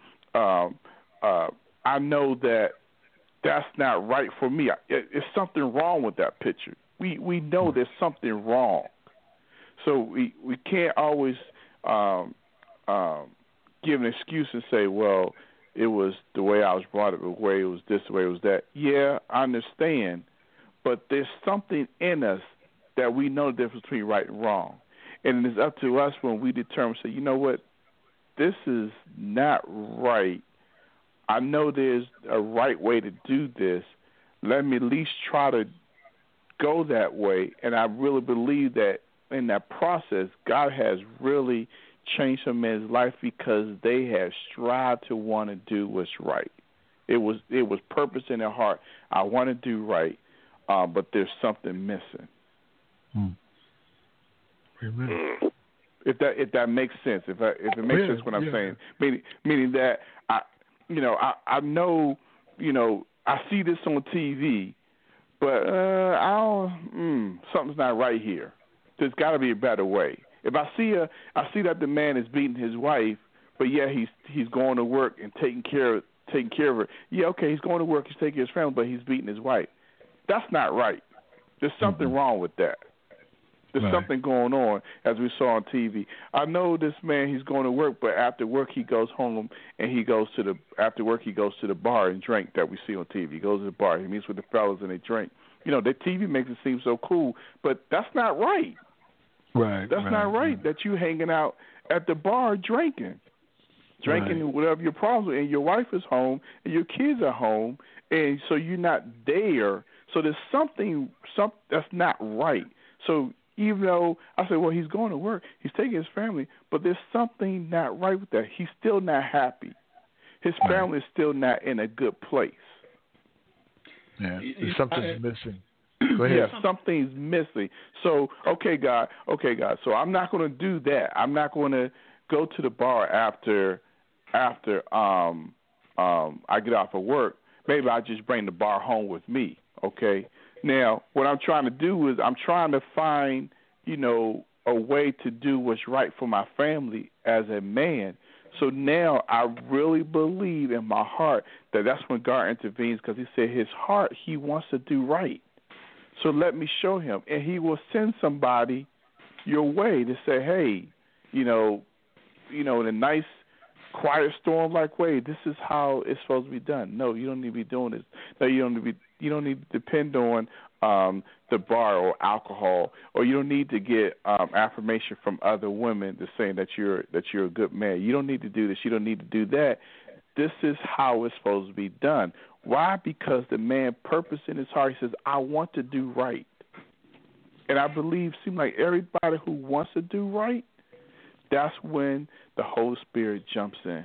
I know that that's not right for me. It's something wrong with that picture. We know there's something wrong. So we can't always give an excuse and say, well, it was the way I was brought up, the way it was this, the way it was that. Yeah, I understand, but there's something in us that we know the difference between right and wrong. And it's up to us when we determine, say, you know what, this is not right. I know there's a right way to do this. Let me at least try to go that way. And I really believe that in that process, God has really changed some men's life because they have strived to want to do what's right. It was purpose in their heart. I want to do right, but there's something missing. Amen. If that makes sense, if it makes sense what I'm saying, meaning that I know, I see this on TV, but something's not right here. There's got to be a better way. If I see that the man is beating his wife, but yeah, he's going to work and taking care of her. Yeah, okay, he's going to work, he's taking care of his family, but he's beating his wife. That's not right. There's something wrong with that. There's something going on, as we saw on TV. I know this man, he's going to work, but after work he goes home and after work he goes to the bar and drink that we see on TV. He goes to the bar, he meets with the fellas and they drink. The TV makes it seem so cool, but that's not right. That's not right that you hanging out at the bar drinking whatever your problems are, and your wife is home and your kids are home, and so you're not there. So there's something that's not right. So even though I say, well, he's going to work, he's taking his family, but there's something not right with that. He's still not happy. His family is still not in a good place. Yeah, something's missing. Go ahead. Yeah, something's missing. So, okay, God. So I'm not going to do that. I'm not going to go to the bar after I get off of work. Maybe I just bring the bar home with me. Okay. Now, what I'm trying to do is I'm trying to find, a way to do what's right for my family as a man. So now I really believe in my heart that that's when God intervenes, because he said his heart, he wants to do right. So let me show him. And he will send somebody your way to say, hey, in a nice, quiet, storm-like way, this is how it's supposed to be done. No, you don't need to be doing this. No, you don't need to depend on the bar or alcohol, or you don't need to get affirmation from other women to saying that you're a good man. You don't need to do this. You don't need to do that. This is how it's supposed to be done. Why? Because the man purpose in his heart, he says, I want to do right. And I believe, seems like everybody who wants to do right, that's when the Holy Spirit jumps in.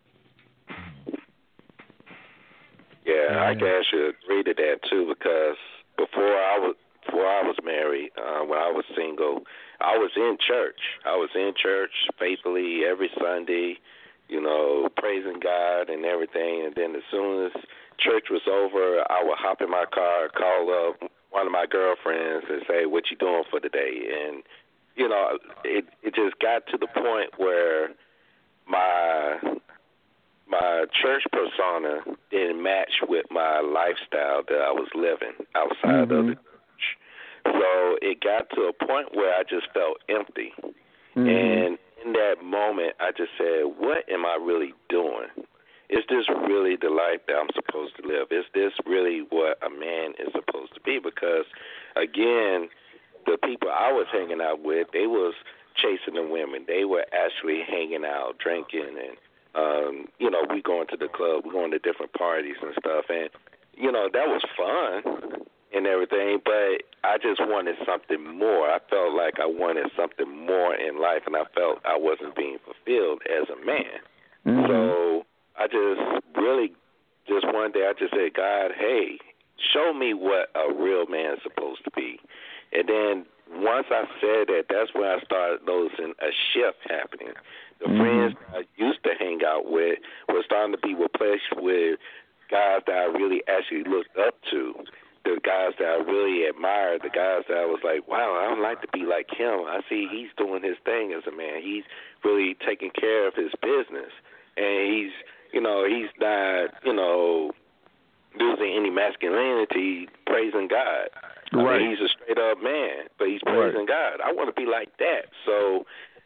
Yeah, I can actually agree to that too, because before I was married, when I was single, I was in church. I was in church faithfully every Sunday, praising God and everything. And then as soon as church was over, I would hop in my car, call up one of my girlfriends and say, what you doing for the day? And, it just got to the point where my church persona didn't match with my lifestyle that I was living outside of the church. So it got to a point where I just felt empty. And in that moment, I just said, what am I really doing? Is this really the life that I'm supposed to live? Is this really what a man is supposed to be? Because, again, the people I was hanging out with, they was chasing the women. They were actually hanging out, drinking, and we going to the club, we going to different parties and stuff, and that was fun and everything, but I just wanted something more. I felt like I wanted something more in life, and I felt I wasn't being fulfilled as a man. So I just one day I just said, God, hey, show me what a real man is supposed to be. And then once I said that, that's when I started noticing a shift happening. The friends I used to hang out with were starting to be replaced with guys that I really actually looked up to, the guys that I really admired, the guys that I was like, wow, I would like to be like him. I see he's doing his thing as a man. He's really taking care of his business. And he's not, losing any masculinity, praising God. I mean, he's a straight-up man, but he's praising God. I want to be like that. So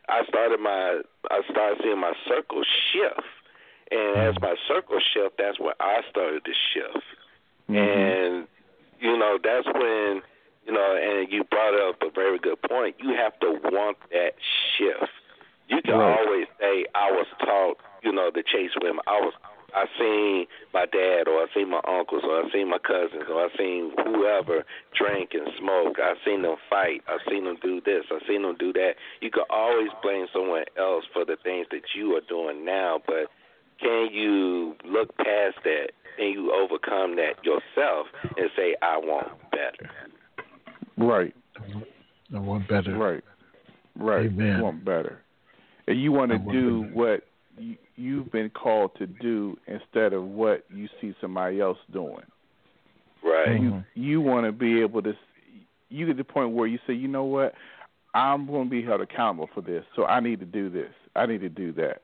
I started seeing my circle shift, and as my circle shift, that's when I started to shift, and that's when and you brought up a very good point. You have to want that shift. You can always say, I was taught, to chase women. I seen my dad, or I seen my uncles, or I seen my cousins, or I seen whoever drink and smoke. I seen them fight. I seen them do this. I seen them do that. You can always blame someone else for the things that you are doing now, but can you look past that and you overcome that yourself and say, I want better? Right. I want better. Right. Amen. You want better. And you want to do what you've been called to do instead of what you see somebody else doing. Right. You want to be able to, you get to the point where you say, you know what, I'm going to be held accountable for this, so I need to do this. I need to do that,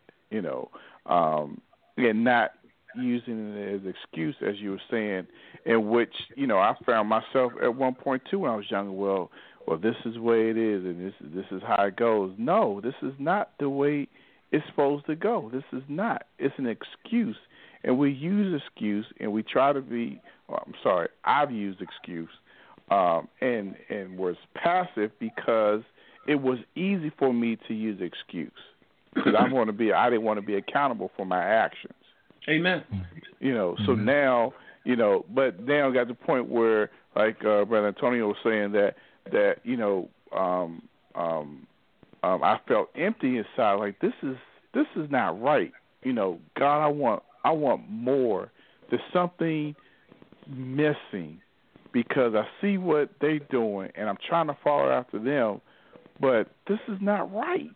and not using it as an excuse, as you were saying, in which, I found myself at one point, too, when I was younger, well, this is the way it is, and this is how it goes. No, this is not the way it's supposed to go. This is not. It's an excuse, and we use excuse, and we try to be, I've used excuse, and was passive because it was easy for me to use excuse, because I didn't want to be accountable for my actions. Amen. So now, but now I got to the point where, like Brother Antonio was saying, that I felt empty inside. Like this is not right. God, I want more. There's something missing because I see what they're doing and I'm trying to follow after them, but this is not right.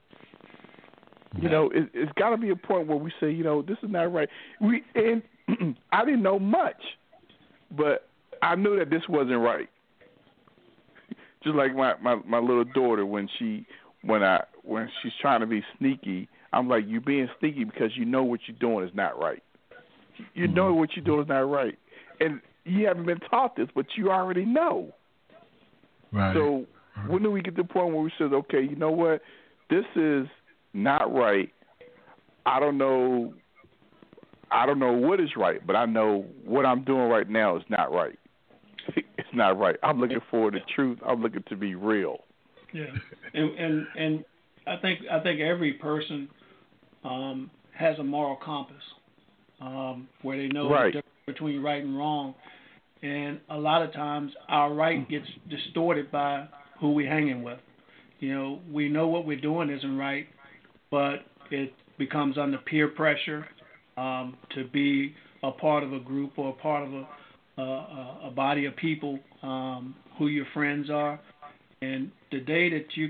It's got to be a point where we say, this is not right. I didn't know much, but I knew that this wasn't right. Just like my little daughter, when she's trying to be sneaky, I'm like, you're being sneaky because you know what you're doing is not right. You know what you're doing is not right, and you haven't been taught this, but you already know. Right. So when do we get to the point where we say, okay, you know what, this is not right. I don't know what is right, but I know what I'm doing right now is not right. It's not right. I'm looking for the truth. I'm looking to be real. Yeah, and I think every person has a moral compass where they know the difference between right and wrong, and a lot of times our right gets distorted by who we're hanging with. We know what we're doing isn't right, but it becomes under peer pressure to be a part of a group or a part of a body of people who your friends are, and the day that you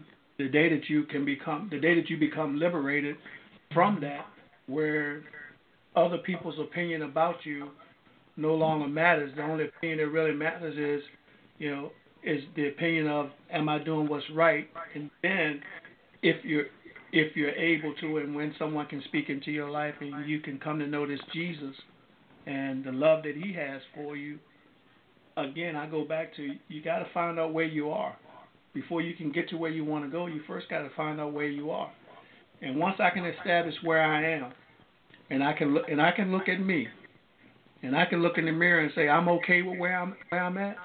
become liberated from that, where other people's opinion about you no longer matters. The only opinion that really matters is the opinion of, am I doing what's right? And then if you're able to, and when someone can speak into your life and you can come to know this Jesus and the love that he has for you, again, I go back to, you got to find out where you are. Before you can get to where you want to go, you first got to find out where you are. And once I can establish where I am, and I can look at me, and I can look in the mirror and say, I'm okay with where I'm at,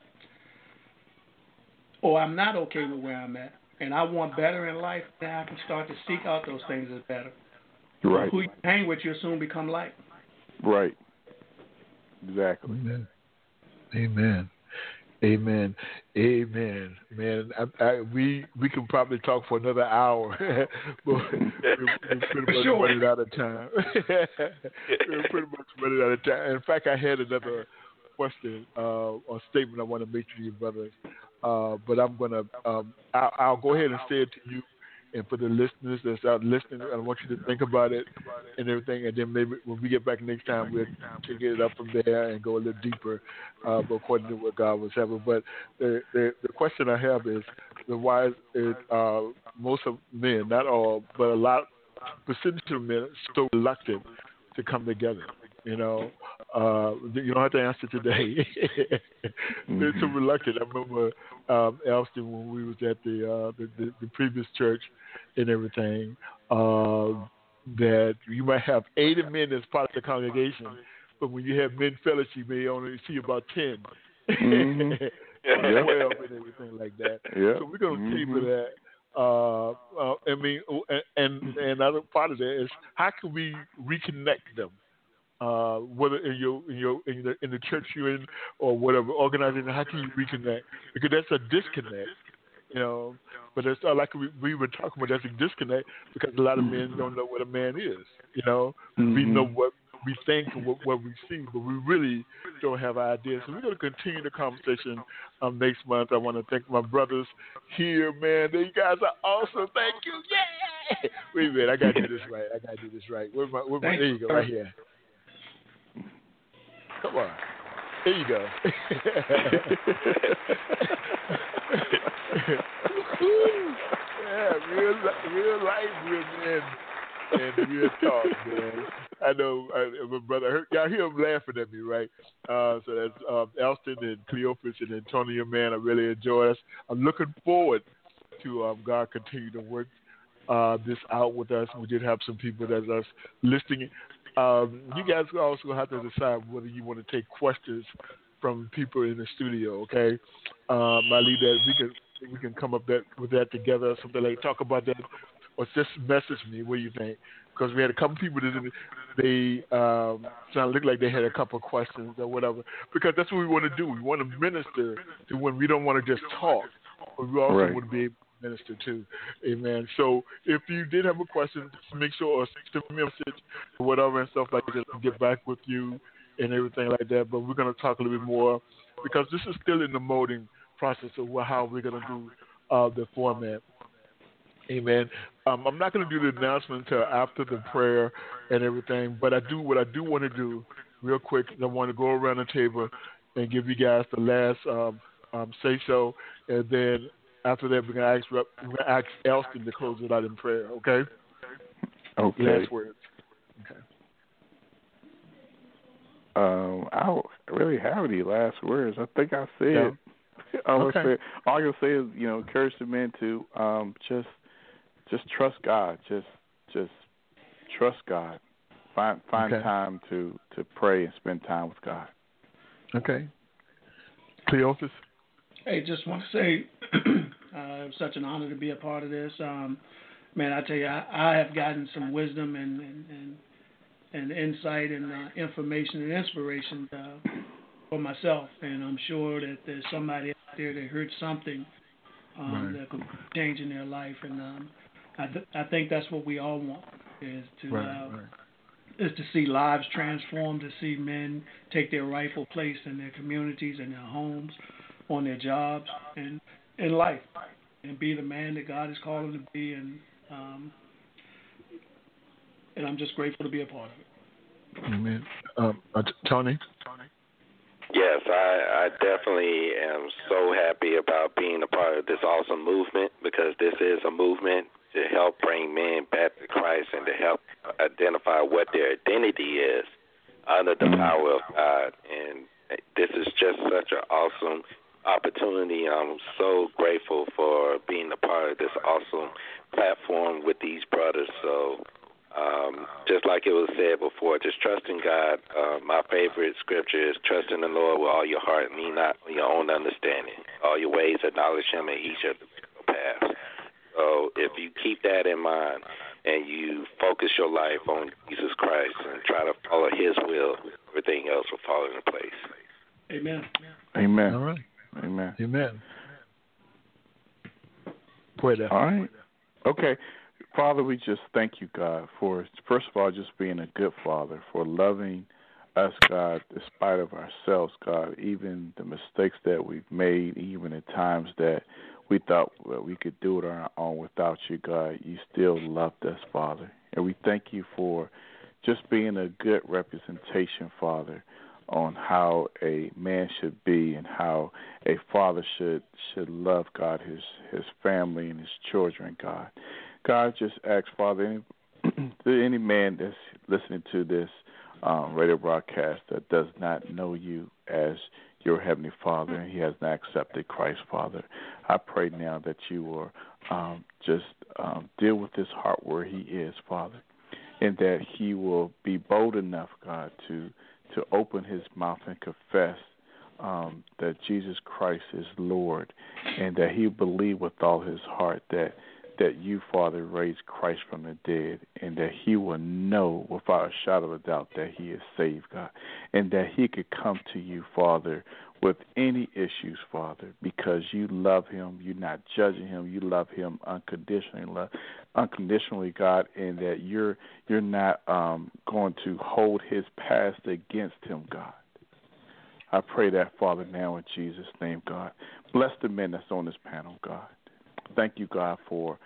or I'm not okay with where I'm at, and I want better in life, then I can start to seek out those things that's better. Right. Who you hang with, you'll soon become like. Right. Exactly. Amen. Amen. Man, we can probably talk for another hour, but we're pretty much running out of time. In fact, I had another question or statement I want to make to you, brothers. But I'm gonna I'll go ahead and say it to you, and for the listeners that's out listening, I want you to think about it and everything, and then maybe when we get back next time, we'll take it up from there and go a little deeper, according to what God was having. But the question I have is, why is most of men, not all, but a lot percentage of men, are so reluctant to come together? You don't have to answer today. They're so reluctant. I remember Elston when we was at the previous church and everything. That you might have 80 men as part of the congregation, but when you have men fellowship, you may only see about 10. Mm-hmm. 12 and everything like that. Yep. So we're going to keep with that. I mean, and another part of that is how can we reconnect them, whether in the church you're in or whatever organization. How can you reconnect? Because that's a disconnect, you know. But it's like we were talking about. That's a disconnect because a lot of men don't know what a man is. You know, we know what we think and what we see, but we really don't have ideas. So we're going to continue the conversation next month. I want to thank my brothers here, man. You guys are awesome. Thank you. Yeah. Wait a minute. I got to do this right. Where's my there you go, right here. Come on. There you go. Yeah, real life, real men, and real talk, man. I know my brother, y'all hear him laughing at me, right? So that's Elston and Cleophas and Antonio, man. I really enjoy us. I'm looking forward to God continue to work this out with us. We did have some people that's us listening. You guys also have to decide whether you want to take questions from people in the studio, okay? I leave that we can come up with that together or something like talk about that, or just message me. What do you think? Because we had a couple people that they look like they had a couple of questions or whatever. Because that's what we want to do. We want to minister to when we don't want to just talk, but we also want to be able to minister too. Amen. So if you did have a question, just make sure or send me a message or whatever and stuff like that. I'll get back with you and everything like that. But we're going to talk a little bit more because this is still in the molding process of how we're going to do the format. Amen. I'm not going to do the announcement until after the prayer and everything, but what I do want to do real quick, I want to go around the table and give you guys the last say-so, and then after that, we're going to ask Elston to close it out in prayer, okay? Okay. Last words. Okay. I don't really have any last words. I think I said. No. All I can say is, encourage the men to just trust God. Just trust God. Find time to pray and spend time with God. Okay. Cleophas? Hey, just want to say it was such an honor to be a part of this. Man, I tell you, I have gotten some wisdom and insight and information and inspiration for myself, and I'm sure that there's somebody out there that heard something that could change in their life, and I think that's what we all want is to see lives transformed, to see men take their rightful place in their communities and their homes, on their jobs, and in life, and be the man that God has called them to be, and I'm just grateful to be a part of it. Amen. Tony? Yes, I definitely am so happy about being a part of this awesome movement, because this is a movement to help bring men back to Christ and to help identify what their identity is under the power of God. And this is just such an awesome opportunity. I'm so grateful for being a part of this awesome platform with these brothers. So just like it was said before, just trust in God. My favorite scripture is trust in the Lord with all your heart, and lean not on your own understanding. All your ways acknowledge him, and he shall direct your paths. So if you keep that in mind and you focus your life on Jesus Christ and try to follow his will, everything else will fall into place. Amen. Amen. All right. Amen. Amen. All right. Okay. Father, we just thank you, God, for, first of all, just being a good father, for loving us, God, despite of ourselves, God, even the mistakes that we've made, even at times that we thought we could do it on our own without you, God. You still loved us, Father. And we thank you for just being a good representation, Father, on how a man should be and how a father should love, God, his family and his children, God. God, just ask, Father, any man that's listening to this radio broadcast that does not know you as your Heavenly Father, and he has not accepted Christ, Father. I pray now that you will just deal with his heart where he is, Father, and that he will be bold enough, God, to open his mouth and confess that Jesus Christ is Lord, and that he believe with all his heart that you, Father, raised Christ from the dead, and that he will know without a shadow of a doubt that he is saved, God, and that he could come to you, Father, with any issues, Father, because you love him, you're not judging him, you love him unconditionally, God, and that you're not going to hold his past against him, God. I pray that, Father, now in Jesus' name, God. Bless the men that's on this panel, God. Thank you, God, for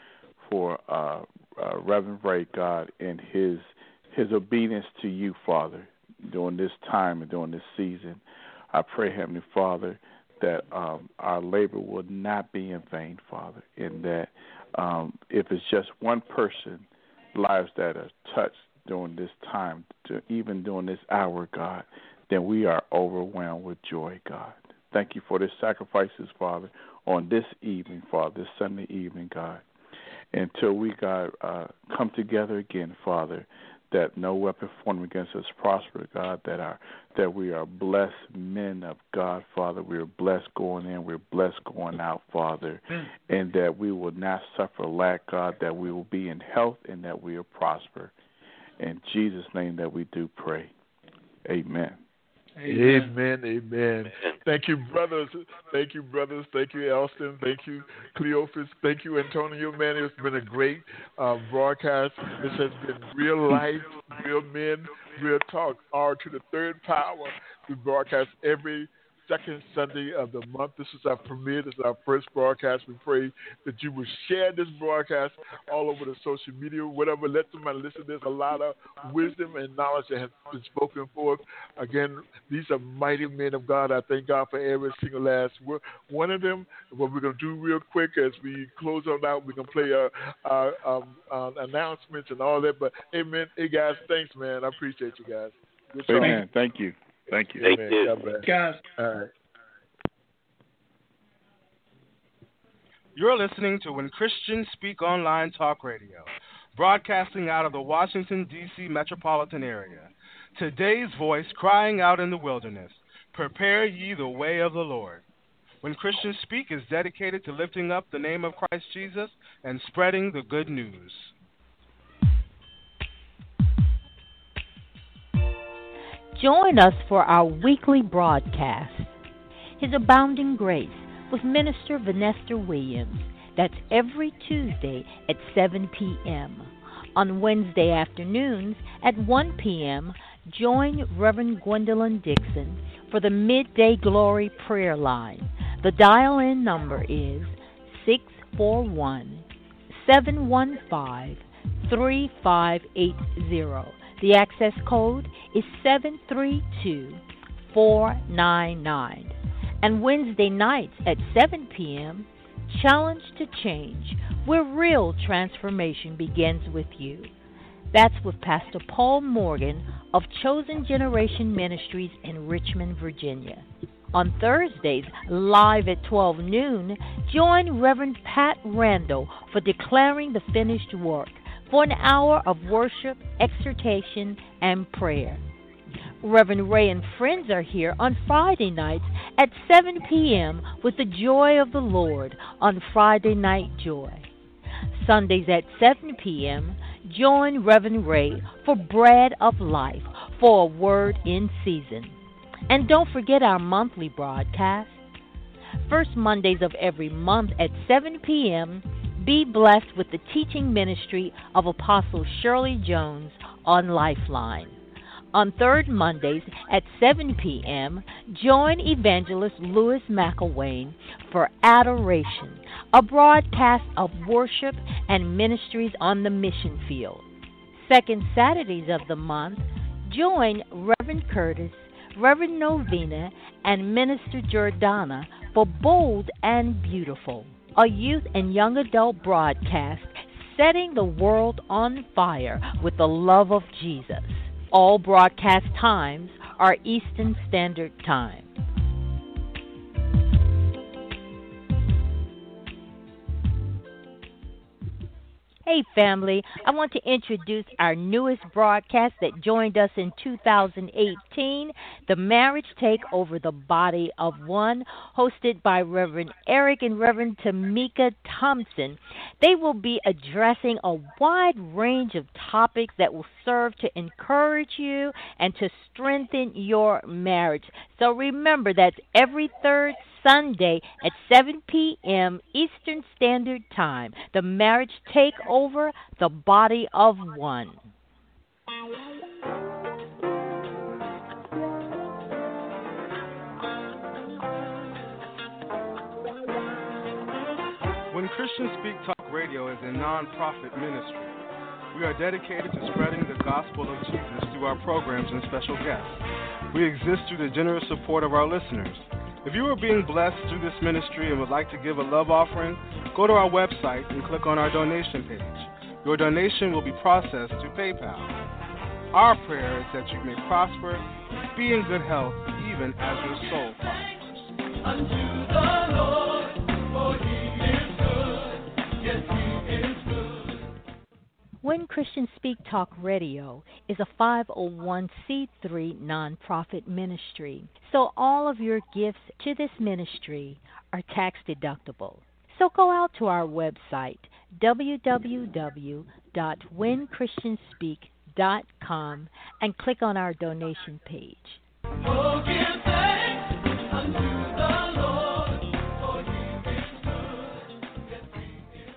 Reverend Ray, God, and his obedience to you, Father, during this time and during this season. I pray, Heavenly Father, that our labor will not be in vain, Father, and that if it's just one person, lives that are touched during this time, even during this hour, God, then we are overwhelmed with joy, God. Thank you for the sacrifices, Father, on this evening, Father, this Sunday evening, God. Until we, God, come together again, Father, that no weapon formed against us prosper, God, that we are blessed men of God, Father. We are blessed going in, we're blessed going out, Father, and that we will not suffer lack, God, that we will be in health and that we will prosper. In Jesus' name that we do pray. Amen. Amen. Amen. Thank you, brothers. Thank you, brothers. Thank you, Elston. Thank you, Cleophas. Thank you, Antonio. Man, it's been a great broadcast. This has been real life, real men, real talk. R to the third power. We broadcast every second Sunday of the month. This is our premiere. This is our first broadcast. We pray that you will share this broadcast all over the social media, whatever. Let somebody listen. There's a lot of wisdom and knowledge that has been spoken forth. Again, these are mighty men of God. I thank God for every single last word. One of them, what we're going to do real quick as we close on out, we're going to play announcements and all that. But, amen. Hey, guys, thanks, man. I appreciate you guys. Good talk. Amen. Thank you. Thank you. Thank you. Guys. All right. You're listening to When Christians Speak Online Talk Radio, broadcasting out of the Washington, D.C. metropolitan area. Today's voice crying out in the wilderness, prepare ye the way of the Lord. When Christians Speak is dedicated to lifting up the name of Christ Jesus and spreading the good news. Join us for our weekly broadcast, His Abounding Grace, with Minister Vanessa Williams. That's every Tuesday at 7 p.m. On Wednesday afternoons at 1 p.m., join Reverend Gwendolyn Dixon for the Midday Glory Prayer Line. The dial-in number is 641-715-3580. The access code is 732499. And Wednesday nights at 7 p.m., Challenge to Change, where real transformation begins with you. That's with Pastor Paul Morgan of Chosen Generation Ministries in Richmond, Virginia. On Thursdays, live at 12 noon, join Reverend Pat Randall for Declaring the Finished Work, for an hour of worship, exhortation, and prayer. Reverend Ray and friends are here on Friday nights at 7 p.m. with the joy of the Lord on Friday Night Joy. Sundays at 7 p.m., join Reverend Ray for Bread of Life for a word in season. And don't forget our monthly broadcast. First Mondays of every month at 7 p.m., be blessed with the teaching ministry of Apostle Shirley Jones on Lifeline. On third Mondays at 7 p.m., join Evangelist Louis McElwain for Adoration, a broadcast of worship and ministries on the mission field. Second Saturdays of the month, join Reverend Curtis, Reverend Novena, and Minister Jordana for Bold and Beautiful, a youth and young adult broadcast setting the world on fire with the love of Jesus. All broadcast times are Eastern Standard Time. Hey family, I want to introduce our newest broadcast that joined us in 2018, The Marriage Takeover, the Body of One, hosted by Reverend Eric and Reverend Tamika Thompson. They will be addressing a wide range of topics that will serve to encourage you and to strengthen your marriage. So remember, that's every third Sunday at 7 p.m. Eastern Standard Time. The Marriage Takeover, the Body of One. When Christians Speak Talk Radio is a non-profit ministry, we are dedicated to spreading the gospel of Jesus through our programs and special guests. We exist through the generous support of our listeners. If you are being blessed through this ministry and would like to give a love offering, go to our website and click on our donation page. Your donation will be processed through PayPal. Our prayer is that you may prosper, be in good health, even as your soul prospers. Unto the Lord, for He is good, yes, He is good. When Christians Speak Talk Radio is a 501c3 nonprofit ministry, so all of your gifts to this ministry are tax deductible. So go out to our website, www.whenchristianspeak.com, and click on our donation page. Oh, give thanks unto the Lord, for He is good, yes, He is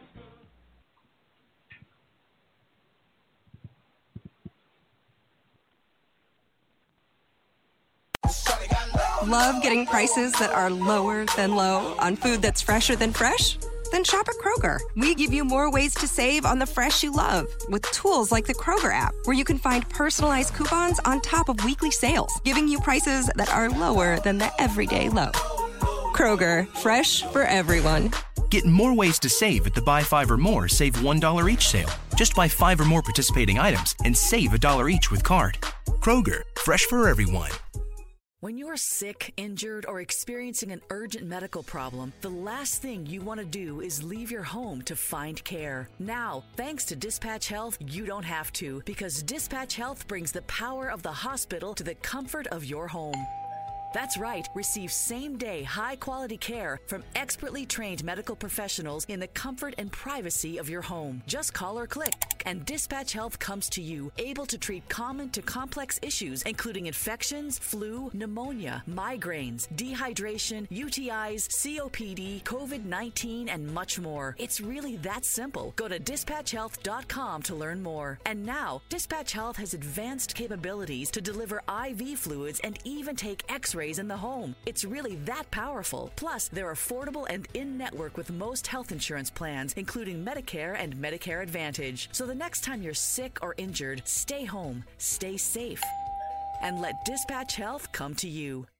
good. Love getting prices that are lower than low on food that's fresher than fresh? Then shop at Kroger. We give you more ways to save on the fresh you love with tools like the Kroger app, where you can find personalized coupons on top of weekly sales, giving you prices that are lower than the everyday low. Kroger, fresh for everyone. Get more ways to save at the Buy 5 or More Save $1 each sale. Just buy 5 or more participating items and save $1 each with card. Kroger, fresh for everyone. When you're sick, injured, or experiencing an urgent medical problem, the last thing you want to do is leave your home to find care. Now, thanks to Dispatch Health, you don't have to, because Dispatch Health brings the power of the hospital to the comfort of your home. That's right. Receive same-day, high-quality care from expertly trained medical professionals in the comfort and privacy of your home. Just call or click, and Dispatch Health comes to you, able to treat common to complex issues, including infections, flu, pneumonia, migraines, dehydration, UTIs, COPD, COVID-19, and much more. It's really that simple. Go to dispatchhealth.com to learn more. And now, Dispatch Health has advanced capabilities to deliver IV fluids and even take X-rays in the home. It's really that powerful. Plus, they're affordable and in-network with most health insurance plans, including Medicare and Medicare Advantage. So the next time you're sick or injured, stay home, stay safe, and let Dispatch Health come to you.